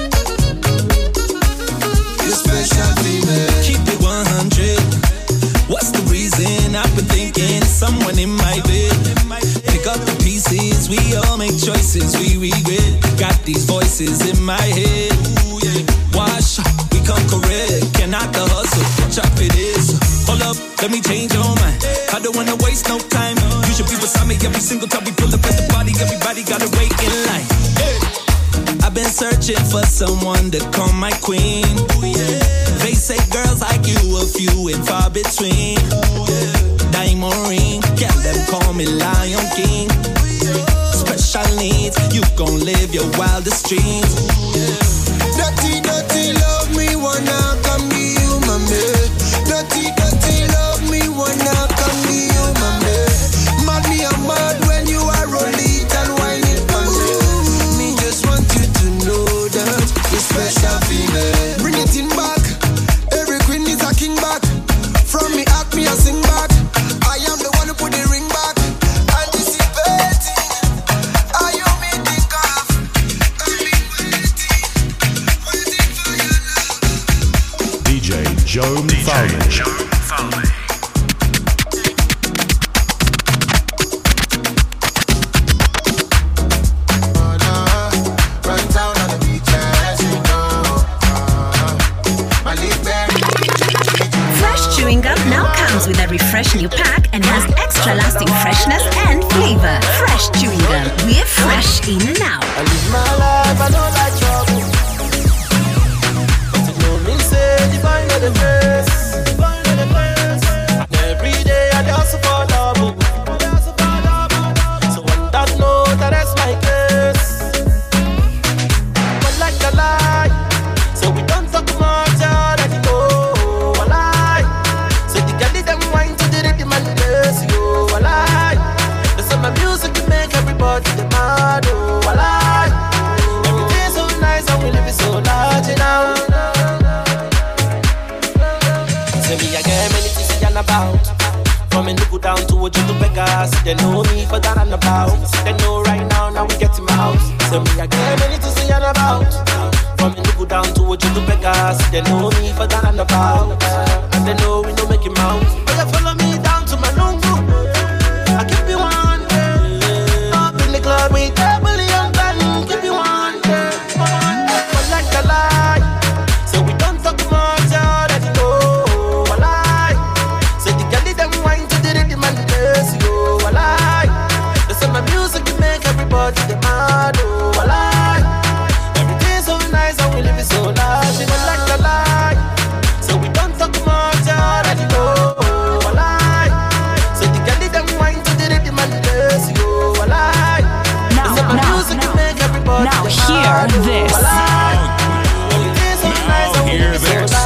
You're special female. Keep it 100. What's the reason? I've been thinking someone in my bed. Pick up the pieces. We all make choices we regret. Got these voices in my head. Wash up, we come correct. Cannot the hustle. Chop it is. Hold up, let me change your mind. I don't wanna waste no time. You should be beside me every single time we pull up at the party. Everybody gotta wait in line. Hey. I've been searching for someone to call my queen. They say girls like you are few and far between. Diamond ring, get them call me Lion King. Special needs, you gon' live your wildest dreams. Dirty, dirty love me, wanna come to you, mommy. Dirty, dirty love me, wanna come to you, mommy. Mad me, I'm mad when you are rolling it and whining for me. Me just want you to know that you're special female. Bring it in back, every queen is a king back. From me act me a sing back. I am the one who put the ring back. Anticipating, are you me think of? I've been waiting for your love. DJ Joe Falme. Run down on the beaches, you know. My lip berry. Fresh chewing gum now comes with a refresh new pack and has extra lasting freshness and flavor. Fresh chewing gum, we're fresh in and out. I live my life, I don't like trouble. Vegas. They know me for that and about. They know right now we get him out. So me I get many to see and about. From Enugu down to Ojo to Vegas. They know me for that and about. And they know we don't make him out. But you follow me down to my Lungu. I keep you one day. Up in the club with a billion band. Keep you one day. But like a lie. So we don't talk much, you already know. I lie. So the girl them wine to the rhythm and the bass, yo. I lie. They say my music can make everybody demand, oh. I lie. Everything's so nice and we live it so large. You don't like a lie. So we don't talk much, you already know. I lie. So the girl them wine to the rhythm and the bass, yo. I lie. They say my music can make everybody now demand, hear oh. this. I lie. Everything's so nice and we live it so large.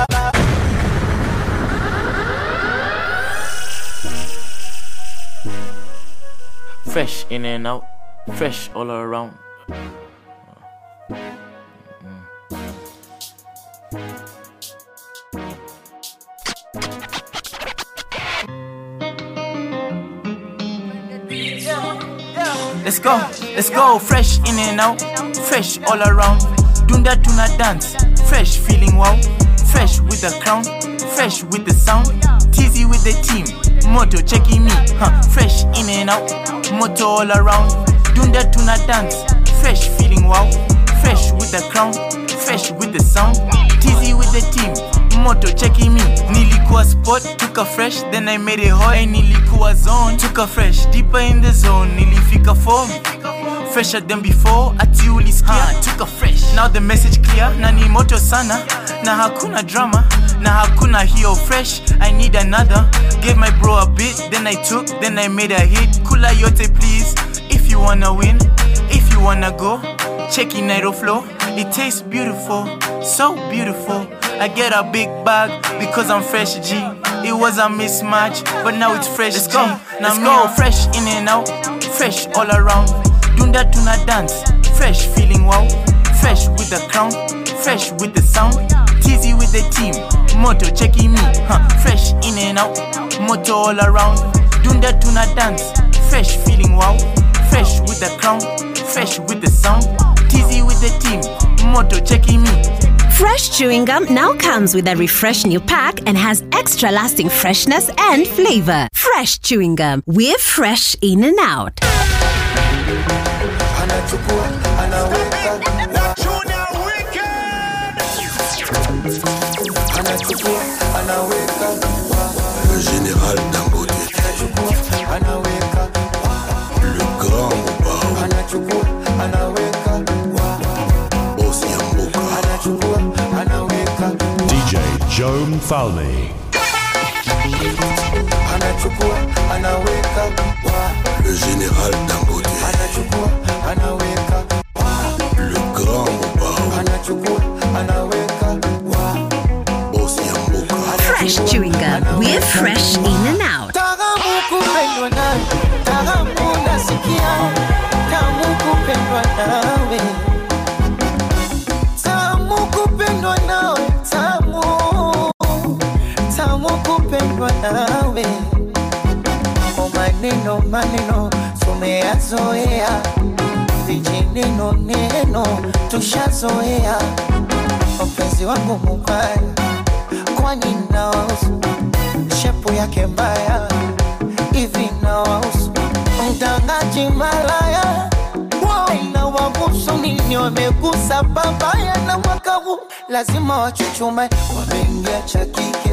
Fresh in and out, fresh all around. Let's go, fresh in and out, fresh all around. Dunda tuna dance, fresh feeling wow, fresh with the crown, fresh with the sound. Tizzy with the team, Moto checking me, fresh in and out, Moto all around. Dunda tuna dance, fresh feeling wow, fresh with the crown, fresh with the sound. Tizzy with the team, Moto checking me. Nilikuwa spot, took a fresh, then I made it hot. Nilikuwa zone, took a fresh, deeper in the zone. Nilifika form, fresher than before. Ati ulisikia, took a fresh. Now the message clear, na ni moto sana, na hakuna drama, na hakuna hiyo fresh. I need another. Gave my bro a bit, then I took, then I made a hit. Kula yote please, if you wanna win, if you wanna go, check in Nairo flow. It tastes beautiful, so beautiful. I get a big bag because I'm fresh G. It was a mismatch, but now it's fresh. Let's go, let's go. Fresh in and out, fresh all around. Dunda tuna dance, fresh feeling wow, fresh with the crown, fresh with the sound. Tizzy with the team, Moto checking me, fresh in and out, Moto all around. Dunda tuna dance, fresh feeling wow, fresh with the crown, fresh with the sound. Tizzy with the team, Moto checking me. Fresh chewing gum now comes with a refreshed new pack and has extra lasting freshness and flavor. Fresh chewing gum, we're fresh in and out. Le général Dangote, le grand DJ Joe Mfalme. Le général Dangote, le grand Fresh chewing gum, we're fresh in and out. Tamu kupendwa nawe, tamu nasikia, tamu kupendwa nawe, tamu kupendwa nawe, tamu kupendwa nawe. O maneno tumeyazoea, vijineno tushazoea. Mpenzi wangu mubaya, kwani nawahusu shepu yake mbaya, hivi nawahusu mtangaji malaya. Na wabusu nini wamegusa babaya, na mwaka huu lazima wachuchume. Wameingia cha kike,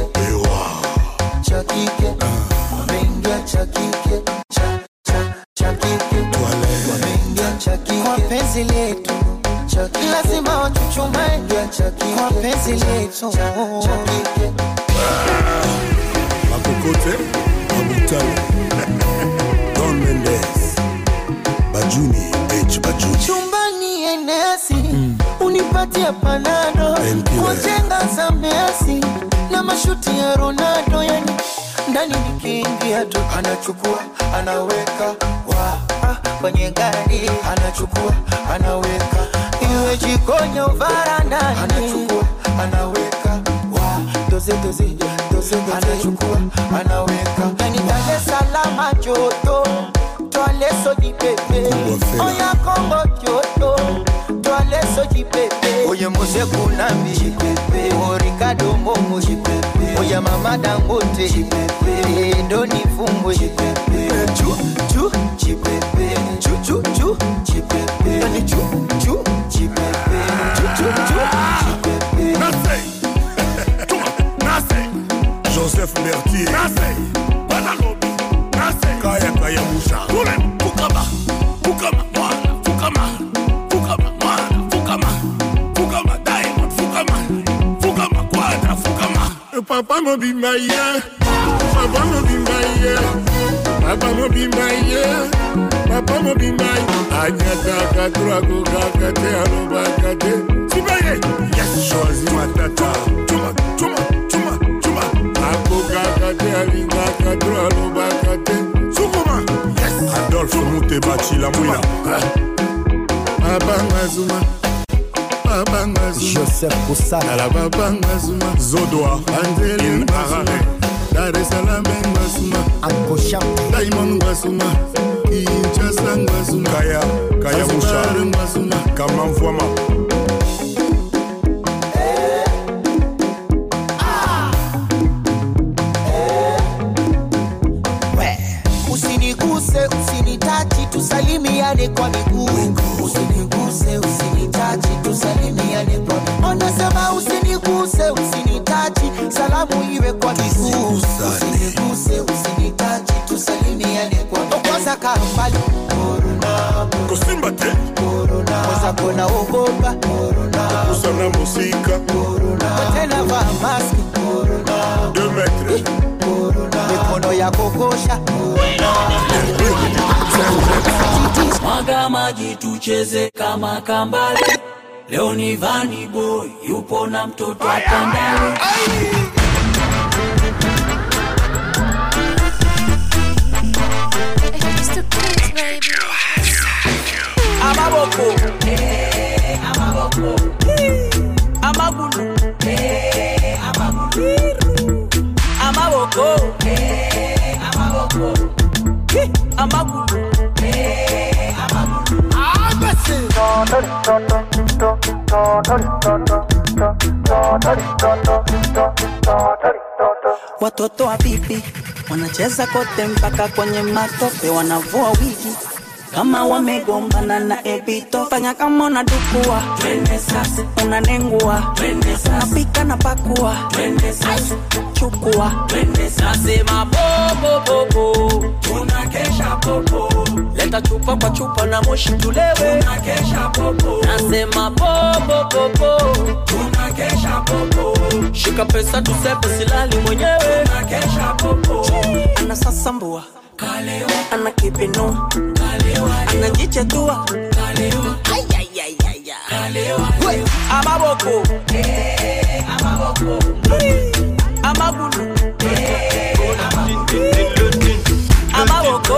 wameingia cha kike, cha kike, wameingia cha kike. Kwa penzi letu lazima wachuchume, kwa penzi letu Makokote, Mabutale, Don Mendes, Bajuni, H. Bajuni. Chumbani enesi, unipatia panado, kujenga za Messi, na mashuti ya Ronaldo. Yani ndani nikiingia tu anachukua, anaweka kwenye gari, anachukua, anaweka iwe jikoni au varandani, anachukua, anaweka doze, anachukua, anaweka. Yani Dar es Salaam joto, so di pepe. Oya Congo Kyoto, Douala so di pepe. Oya Mose Kunambi, Ricardo Momo, Oya Mama Dangote, Doni Fumbo, Chu Chu Chipepe, Chu Chu Chu Chipepe, Chu Chu Chipepe, Chu Chu Chu Chipepe. Joseph Mertier, Banalobi, Kaya Kaya Musha, Fukama, Fukama, Fukama, Fukama, Fukama, Fukama, Diamond, Fukama, Fukama, Quadra, Fukama. Papa mo be my year, Papa mo be my year, Papa mo be my year, Papa mo be my. Anyata katrago kakate aloba kate. Sibaye, yes, choisi matata. Chuma, chuma, chuma, chuma. Aboga kate alinga kadro aloba kate. Sukuma, yes. Adolphe Moutebachi la mouina. Abangazuma. Joseph Koussana la Babangazuma. Zodoa, Angeline Arare. Dar es Salaam Ngazuma. Anko Sham Diamond Ngazuma. Kinshasa Ngazuma. Kaya Musha Ngazuma. Kamamfwama. Usiniguse, usinitachi, tusalimiane kwa miguu. Usiniguse, usinitachi, tusalimiane kwa miguu. Anasema usiniguse, usinitachi, salamu iwe kwa miguu. Usiniguse, usinitachi, tusalimiane kwa miguu. Kwanza kambali, corona. Kosimbate, corona. Kwanza kona ogopa, corona. Kusana musika, corona. Tena vaa maski, corona. 2 metres, corona. Mikono ya kokosha, Mwaga maji tucheze kama kambale. Leo ni Vanny Boy yupo na mtoto akandale. Amaboko, amaboko, amagulu, amagulu, amaboko, amaboko, amagulu, Watoto wa pipi wanacheza kote mpaka kwenye matope, wanavua wigi kama wamegombana na Ebito. Fanya kama unadukua, twende sasa, unanengua, twende sasa, napika na pakua, twende sasa, chukua, twende sasa. Nasema bobo bobo, tunakesha popo. Leta chupa kwa chupa na moshi tulewe, tunakesha popo. Nasema bobo bobo, tunakesha popo. Shika pesa tusepe silali mwenyewe, tunakesha popo. Anasasambua Kalewa, ana kipino Kalewa, anajichetua Kalewa, ay ay ay ay Kalewa, amaboko, amaboko, amagulu, amaboko,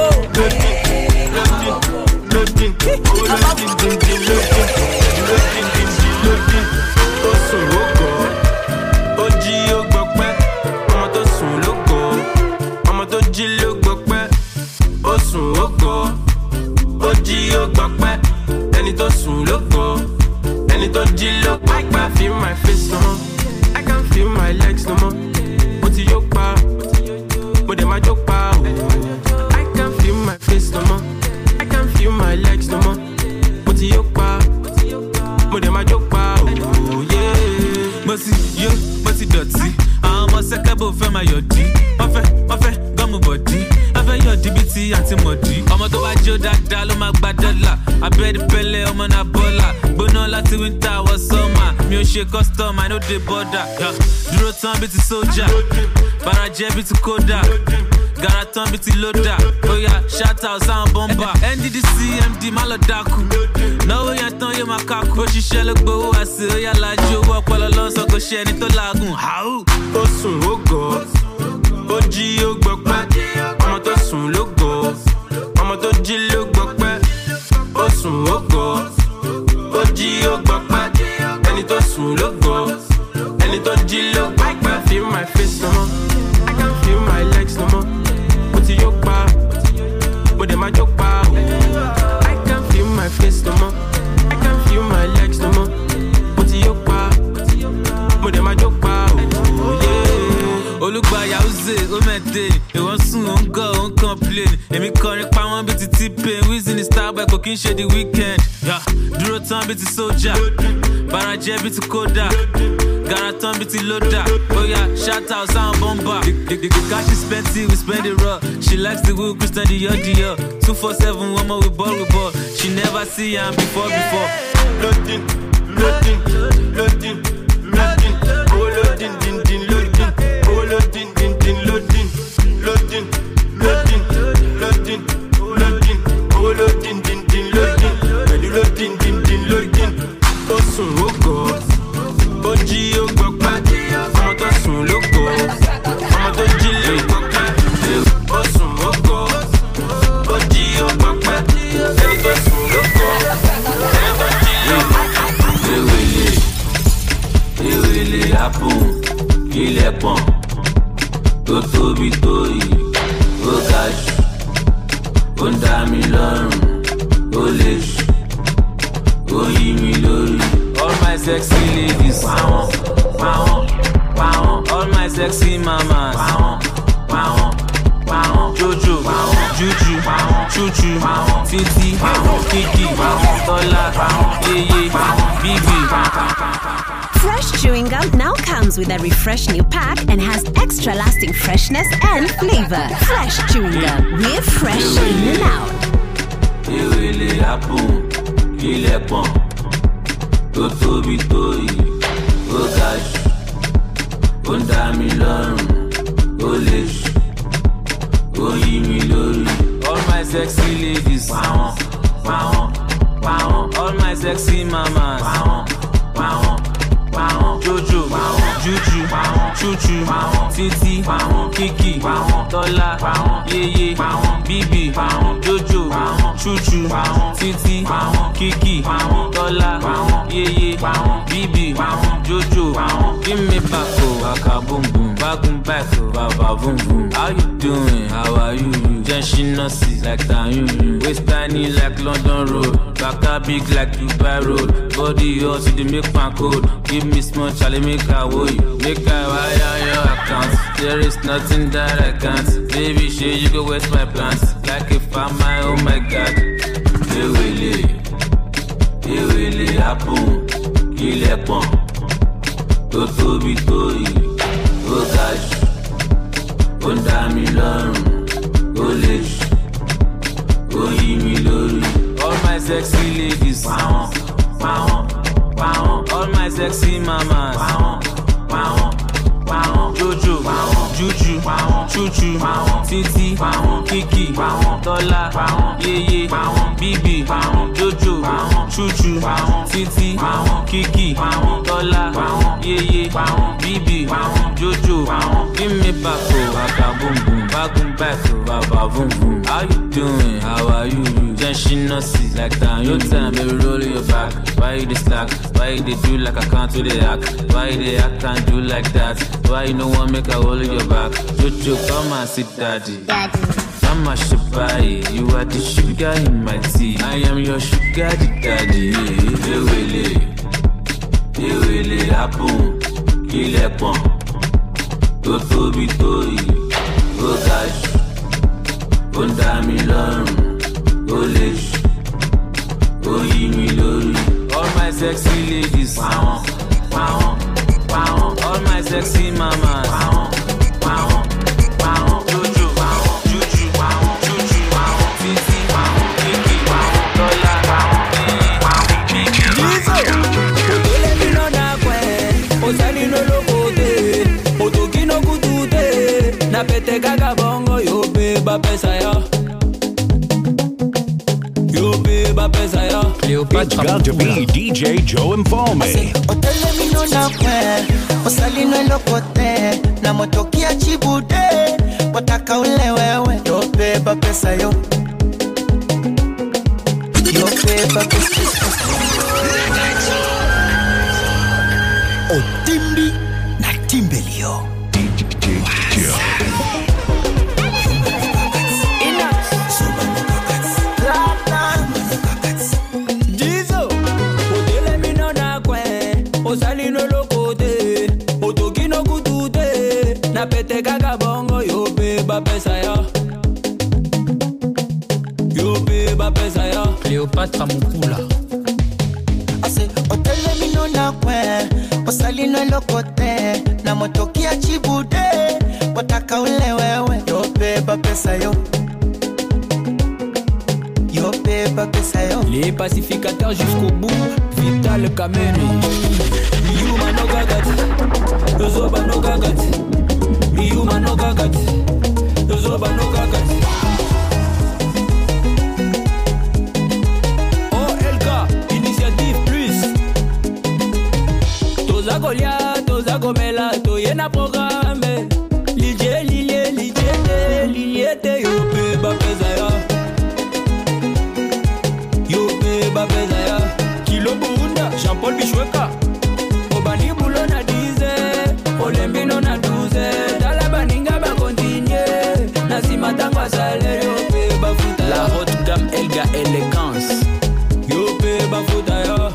Oji ogbọpẹ, ọmọ tó sùn lógo, ọmọ tó jí lógbọpẹ. Osun ogo, oji ogbọpẹ, ẹni tó sùn lógo, ẹni tó jí lógo. I can feel my face no more, I can feel my legs no more. Mo ti yó pa, mo dẹ̀ ma jó pa o. I can feel my face no more, I can feel my legs no more. Mo ti yó pa, mo dẹ̀ ma jó pa o. Mo ti yó, mo ti dọ̀tí, àwọn ọmọ sẹ́kẹ́bù fẹ́ máa yọ̀dí. Wọ́n fẹ́ gọ́mù bọ̀dí. Yọ dìbìtì àti mọ̀dí. Ọmọ tó bá jó dáadáa ló máa gba dọ́là. Abẹ́rẹ́ pẹ́lẹ́ ọmọ náà bọ́là. Gbóná láti wíńtà wọ sọ́mà. Mi ò ṣe custom, I no dey border. Dúró tán bí ti sójà. Bàrà jẹ́ bí ti kódà. Gàrà tán bí ti lódà. Oya shout out sáwọn bọ́mbà. NDDC MD má lọ dákú. Náwó yẹn tán yóò máa kákú. Òṣìṣẹ́ ló gbowó àṣẹ. Oya lajú owó ọpọlọ lọ́sọ̀ kò ṣe ẹni tó làágùn. Ó sùn ó gọ̀. Ó jí ó gbọpẹ́. Ọmọ tó sùn ló gọ̀, ọmọ tó jí ló gbọpẹ́. Ó sùn ó gọ̀, ó jí ó gbọpẹ́. Ẹni tó sùn ló gọ̀, ẹni tó jí ló gbọpẹ́. I can feel my face no more, I can feel my legs no more. Mo ti yó pa, mo dẹ̀ ma jó pa o. mo dẹ̀ máa jó pa olùgbàyà uze ó maintain ìwọ́n sùn ó ń gọ̀ ó ń complain èmi kọrin pa wọ́n bí ti T-Pain Wizzy ní Starboy kò kí n ṣe the weekend dúró tán bí ti sójà bàrà jẹ́ bí ti kódà gara tán bí ti lódà oya shout out sáwọn bọ́mbà the cash is plenty we spend it raw she likes the wheel Christian Dior 247 woman we ball she never see am before loading loading loading loading oh loading din din loading oh loading din din loading loading loading loading loading oh loading din din loading pẹ̀lú loading din din loading ó sùn ó gọ̀ ó jí ó gbọ́ pé ọmọ tó sùn ló gọ̀ ọmọ tó jí ló gbọ́ pé ó sùn ó gọ̀ ó jí ó gbọ́ pé ẹni tó sùn ló gọ̀ ẹni tó jí ló gbọ́ pé. Ewele apun ilẹ̀ pọ̀n tó tóbi tó yìí ó ga jù ó ń dá mi lọ́rùn ó lè jù ó yí mi lórí. All my sexy ladies pàwọn pàwọn pàwọn all my sexy mamas pàwọn pàwọn pàwọn jojo juju chuchu titi kiki tọ́lá yeye bíbí. Fresh chewing gum now comes with a refreshed new pack and has extra lasting freshness and flavor. Fresh chewing gum, we're fresh in and out. Ewele apun ilẹ̀ pọ̀n tó tóbi tó yìí ó ga jù ó ń dá mi lọ́rùn ó lè jù ó yí mi lórí. All my sexy ladies pàwọn pàwọn pàwọn all my sexy mamas pàwọn pàwọn. Jojo, juju, chuchu, titi, kiki, tọ́lá, yeye, bíbí, jojo, chuchu, titi, kiki, tọ́lá, yeye, bíbí, jojo. Give me back, waka boom boom, bagum back, baba boom boom. How you doing? How are you? Jenshi nasi like Tanyun, waist tiny like London Road, baka big like Dubai Road, body hot to the make pan code. Give me small Charlie, make I woe you, make I wire your account. There is nothing that I can't. Baby, sure you go waste my plans. Like if I'm my, oh my God. Ewele apun ilẹ̀ pọ̀n tó tóbi tó yìí ó ga jù ó ń dá mi lọ́rùn ó lè jù ó yí mi lórí. All my sexy ladies pàwọn pàwọn pàwọn all my sexy mamas pàwọn pàwọn pàwọn jojo juju chuchu titi kiki tọ́lá yeye bíbí jojo chuchu titi kiki tọ́lá yeye bíbí jojo. Give me back, waka boom boom, bagum back, baba boom boom. How you doing? How are you? Jenshi nasi like that. Your time, baby, roll your back. Why you dey slack? Why you dey do like I can't do the act? Why you dey act and do like that? Why you no one make a hold your back? Jojo, come and sit, daddy. I'm a shabai, you are the sugar in my tea. I am your sugar daddy. Ewele apun ilẹ̀ pọ̀n tó tóbi tó yìí ó ga jù ó ń dá mi lọ́rùn ó lè jù ó yí mi lórí. All my sexy ladies pàwọn pàwọn pàwọn all my sexy mamas pàwọn pàwọn pàwọn jojo juju chuchu titi kiki tọ́lá na pete kaka bongo yo beba pesa ya It's got to be DJ Joe Infalme. Otele mino na kwe, osalino lokote, na motokia chibude, wataka ule wewe, yo beba pesa yo. Yo beba pesa. Otimbi na timbelio. Na pete kaka bongo, yo beba pesa ya. Yo beba pesa ya. Cléopatra Mukula. Ase otele mino na kwe, osali no lokote, na motokia chibude, wataka ule wewe. Yo beba pesa yo. Yo beba pesa yo. Les pacificateurs jusqu'au bout, Vital Kameni. Yuma no gagati, Yozoba no gagati. Yuma no gagati, Yozoba no gagati. OLK, initiative plus. Toza Golia, Toza Gomela, Toyena programme. Lilie, Liliete, yo beba pesa ya. Babezaya, Kilo Burunda, Jean-Paul Bichweka, Obani Boulon a 10, Olembino na 12, Dalabaninga ba continuer, Nasima Tangwa Sale, Yope Bafuta. La haute gamme Elga Élégance, Yope Bafuta ya.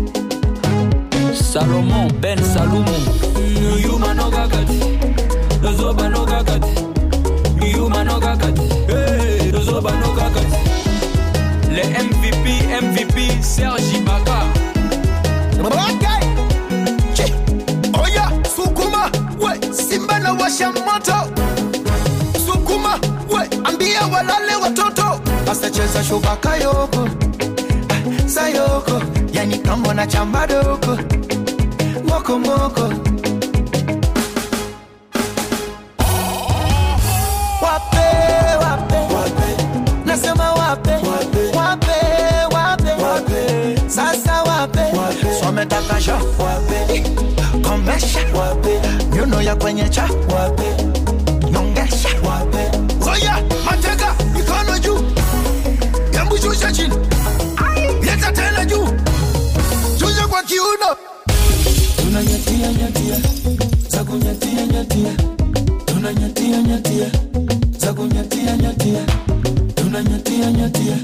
Salomon, Ben Salomon, Yuma no Gagati, Zoba no Gagati, Yuma no Gagati, Zoba no Gagati. Les MVP, Sergi Baka. Ok. Oya, Sukuma, we, Simba na washa moto. Sukuma, we, ambia walale watoto. Basta cheza shubaka yoko. Sayoko, yani kama na chamba doko. Moko moko. Wape. Nasema wape. Sasa wape Sometaka sha wape Komesha wape Nyuno ya kwenye cha wape Nyongesha wape Oya, mateka, mikono juu Yambu shusha chini Yeta tena juu Shusha kwa kiuno Tunanyatia Zakunyatia Tunanyatia Zakunyatia Tunanyatia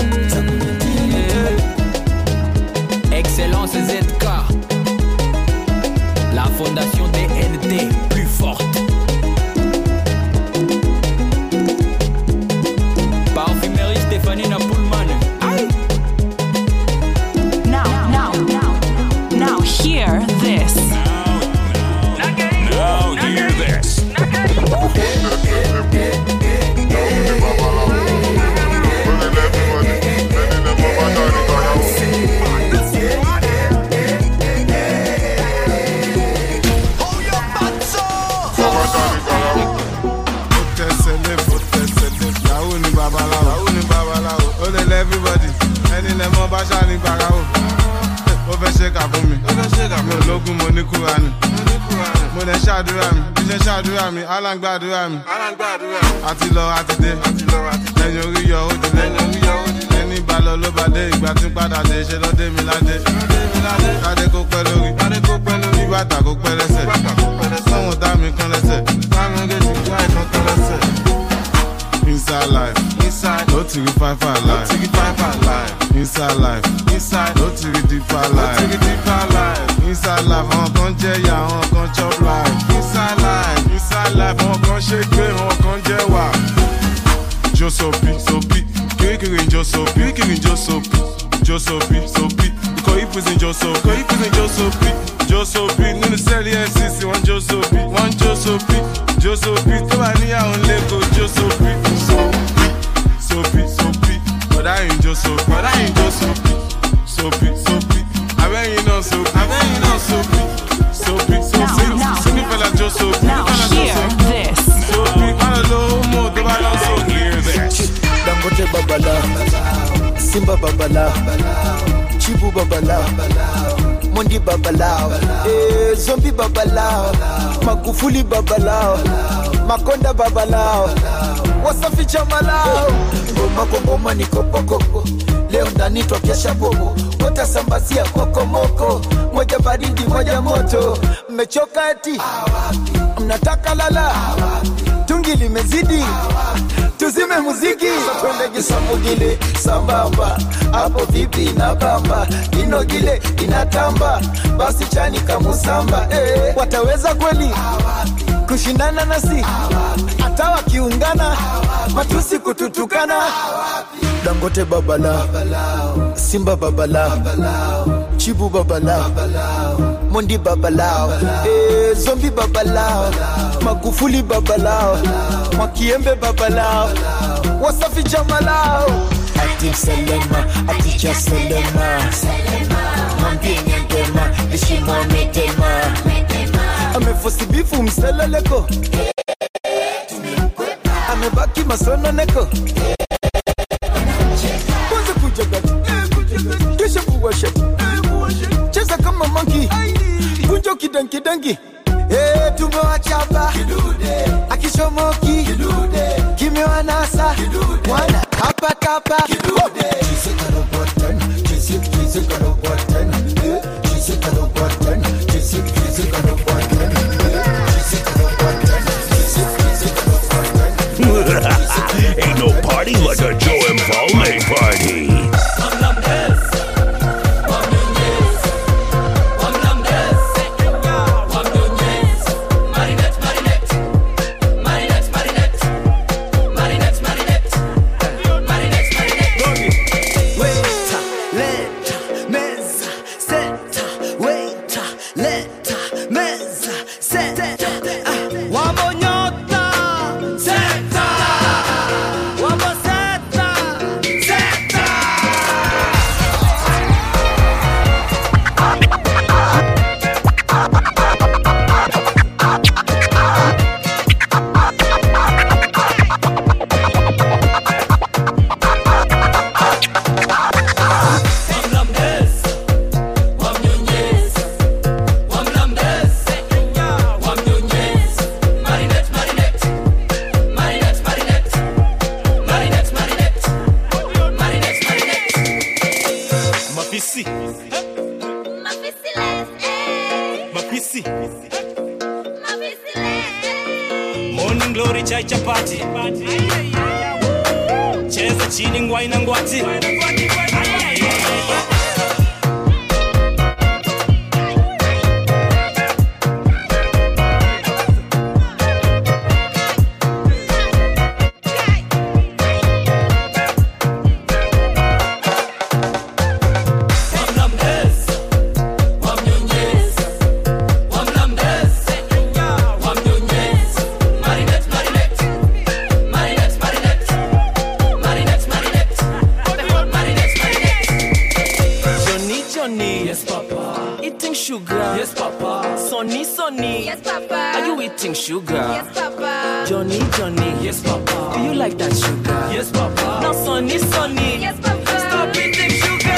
Excellence ZK, la fondation DNT plus forte. Parfumerie Stéphanie Napoulman. Now hear this. Now hear this. Everybody, any lemon bashani barao. Over shake up for me. No logo money kurani. Mo den shadura mi, bi se shadura mi, Alan gbadura mi. Àti lọ àti dé. Lẹ́yìn orí yọ ó dilé. Ẹni bá lọ ló bá dé, ìgbà tí padà dé ṣe lọ dé mi ládé. Kádé kó pẹ́ lórí, bí bàtà kó pẹ́ lẹ́sẹ̀. Sọ́wọ́n dá mi kan lẹ́sẹ̀, táwọn engage mi láì kan kan lẹ́sẹ̀. Inside life, no to the five life. Inside life, no to the deeper life. Inside life, on can jaya, on can chop life. Inside life, on can shake, on can jewa. Josopi, kiri Josopi, Josopi. Because he was in Josopi, no the sell SCC, one Josopi. To any on Lego, Josopi. Soapy. But I ain't Josopi. I bet you know Soapy. Soapy. Fella Josopi. Now hear this. Soapy, more, so hear this. Dangote babala, Simba babala, Chibu babala, Mondi babala, Zombie babala, Magufuli babala, Makonda babala, Wasafi chamalao, Goma ni kopoko, leo ndani twakesha bobo, watasambazia kokomoko, moja baridi moja moto, mmechoka eti, mnataka lala, tungi limezidi, tuzime muziki, twende gisamugile, sambamba, hapo vipi na bamba, inogile inatamba, basi chani kamusamba, wataweza kweli? kushindana nasi hata wakiungana matusi kututukana. Dangote babala, Simba babala, Chibu babala, Mondi babalao, Zombi babalao, Magufuli babalao, Mwakiembe babalao, Wasafi jamalao. Ati Selema, Ati Cha Selema, Mambini ndema, Ishimo medema, amefosi bifu mseleleko, amebaki masono neko. Kwanza kujagati, kisha kuwashati, cheza kama monkey, kunjo kidangi. Tumewachapa akishomoki, kimewanasa wana tapa. Ain't no party like a Joe and Valme party. Morning glory chai chapati, cheza chini ngwai na ngwati. Sugar. Yes, Papa. Johnny. Yes, Papa. Do you like that sugar? Yes, Papa. Now, Sonny. Yes, Papa. Stop eating sugar.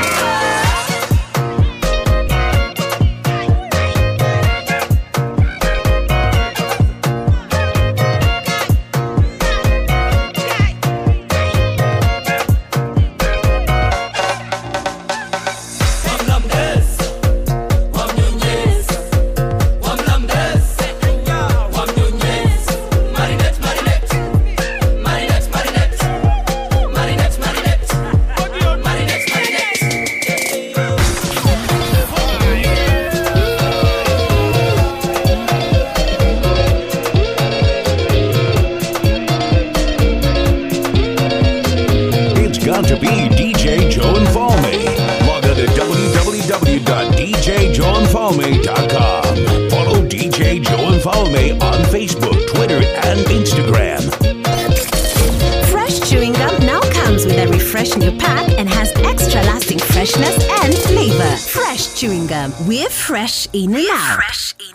To be DJ Joe and Falme. Log on to www.djjoeandfalme.com. Follow DJ Joe and Falme on Facebook, Twitter, and Instagram. Fresh chewing gum now comes with a refreshed new pack and has extra lasting freshness and flavor. Fresh chewing gum. We're fresh in and out.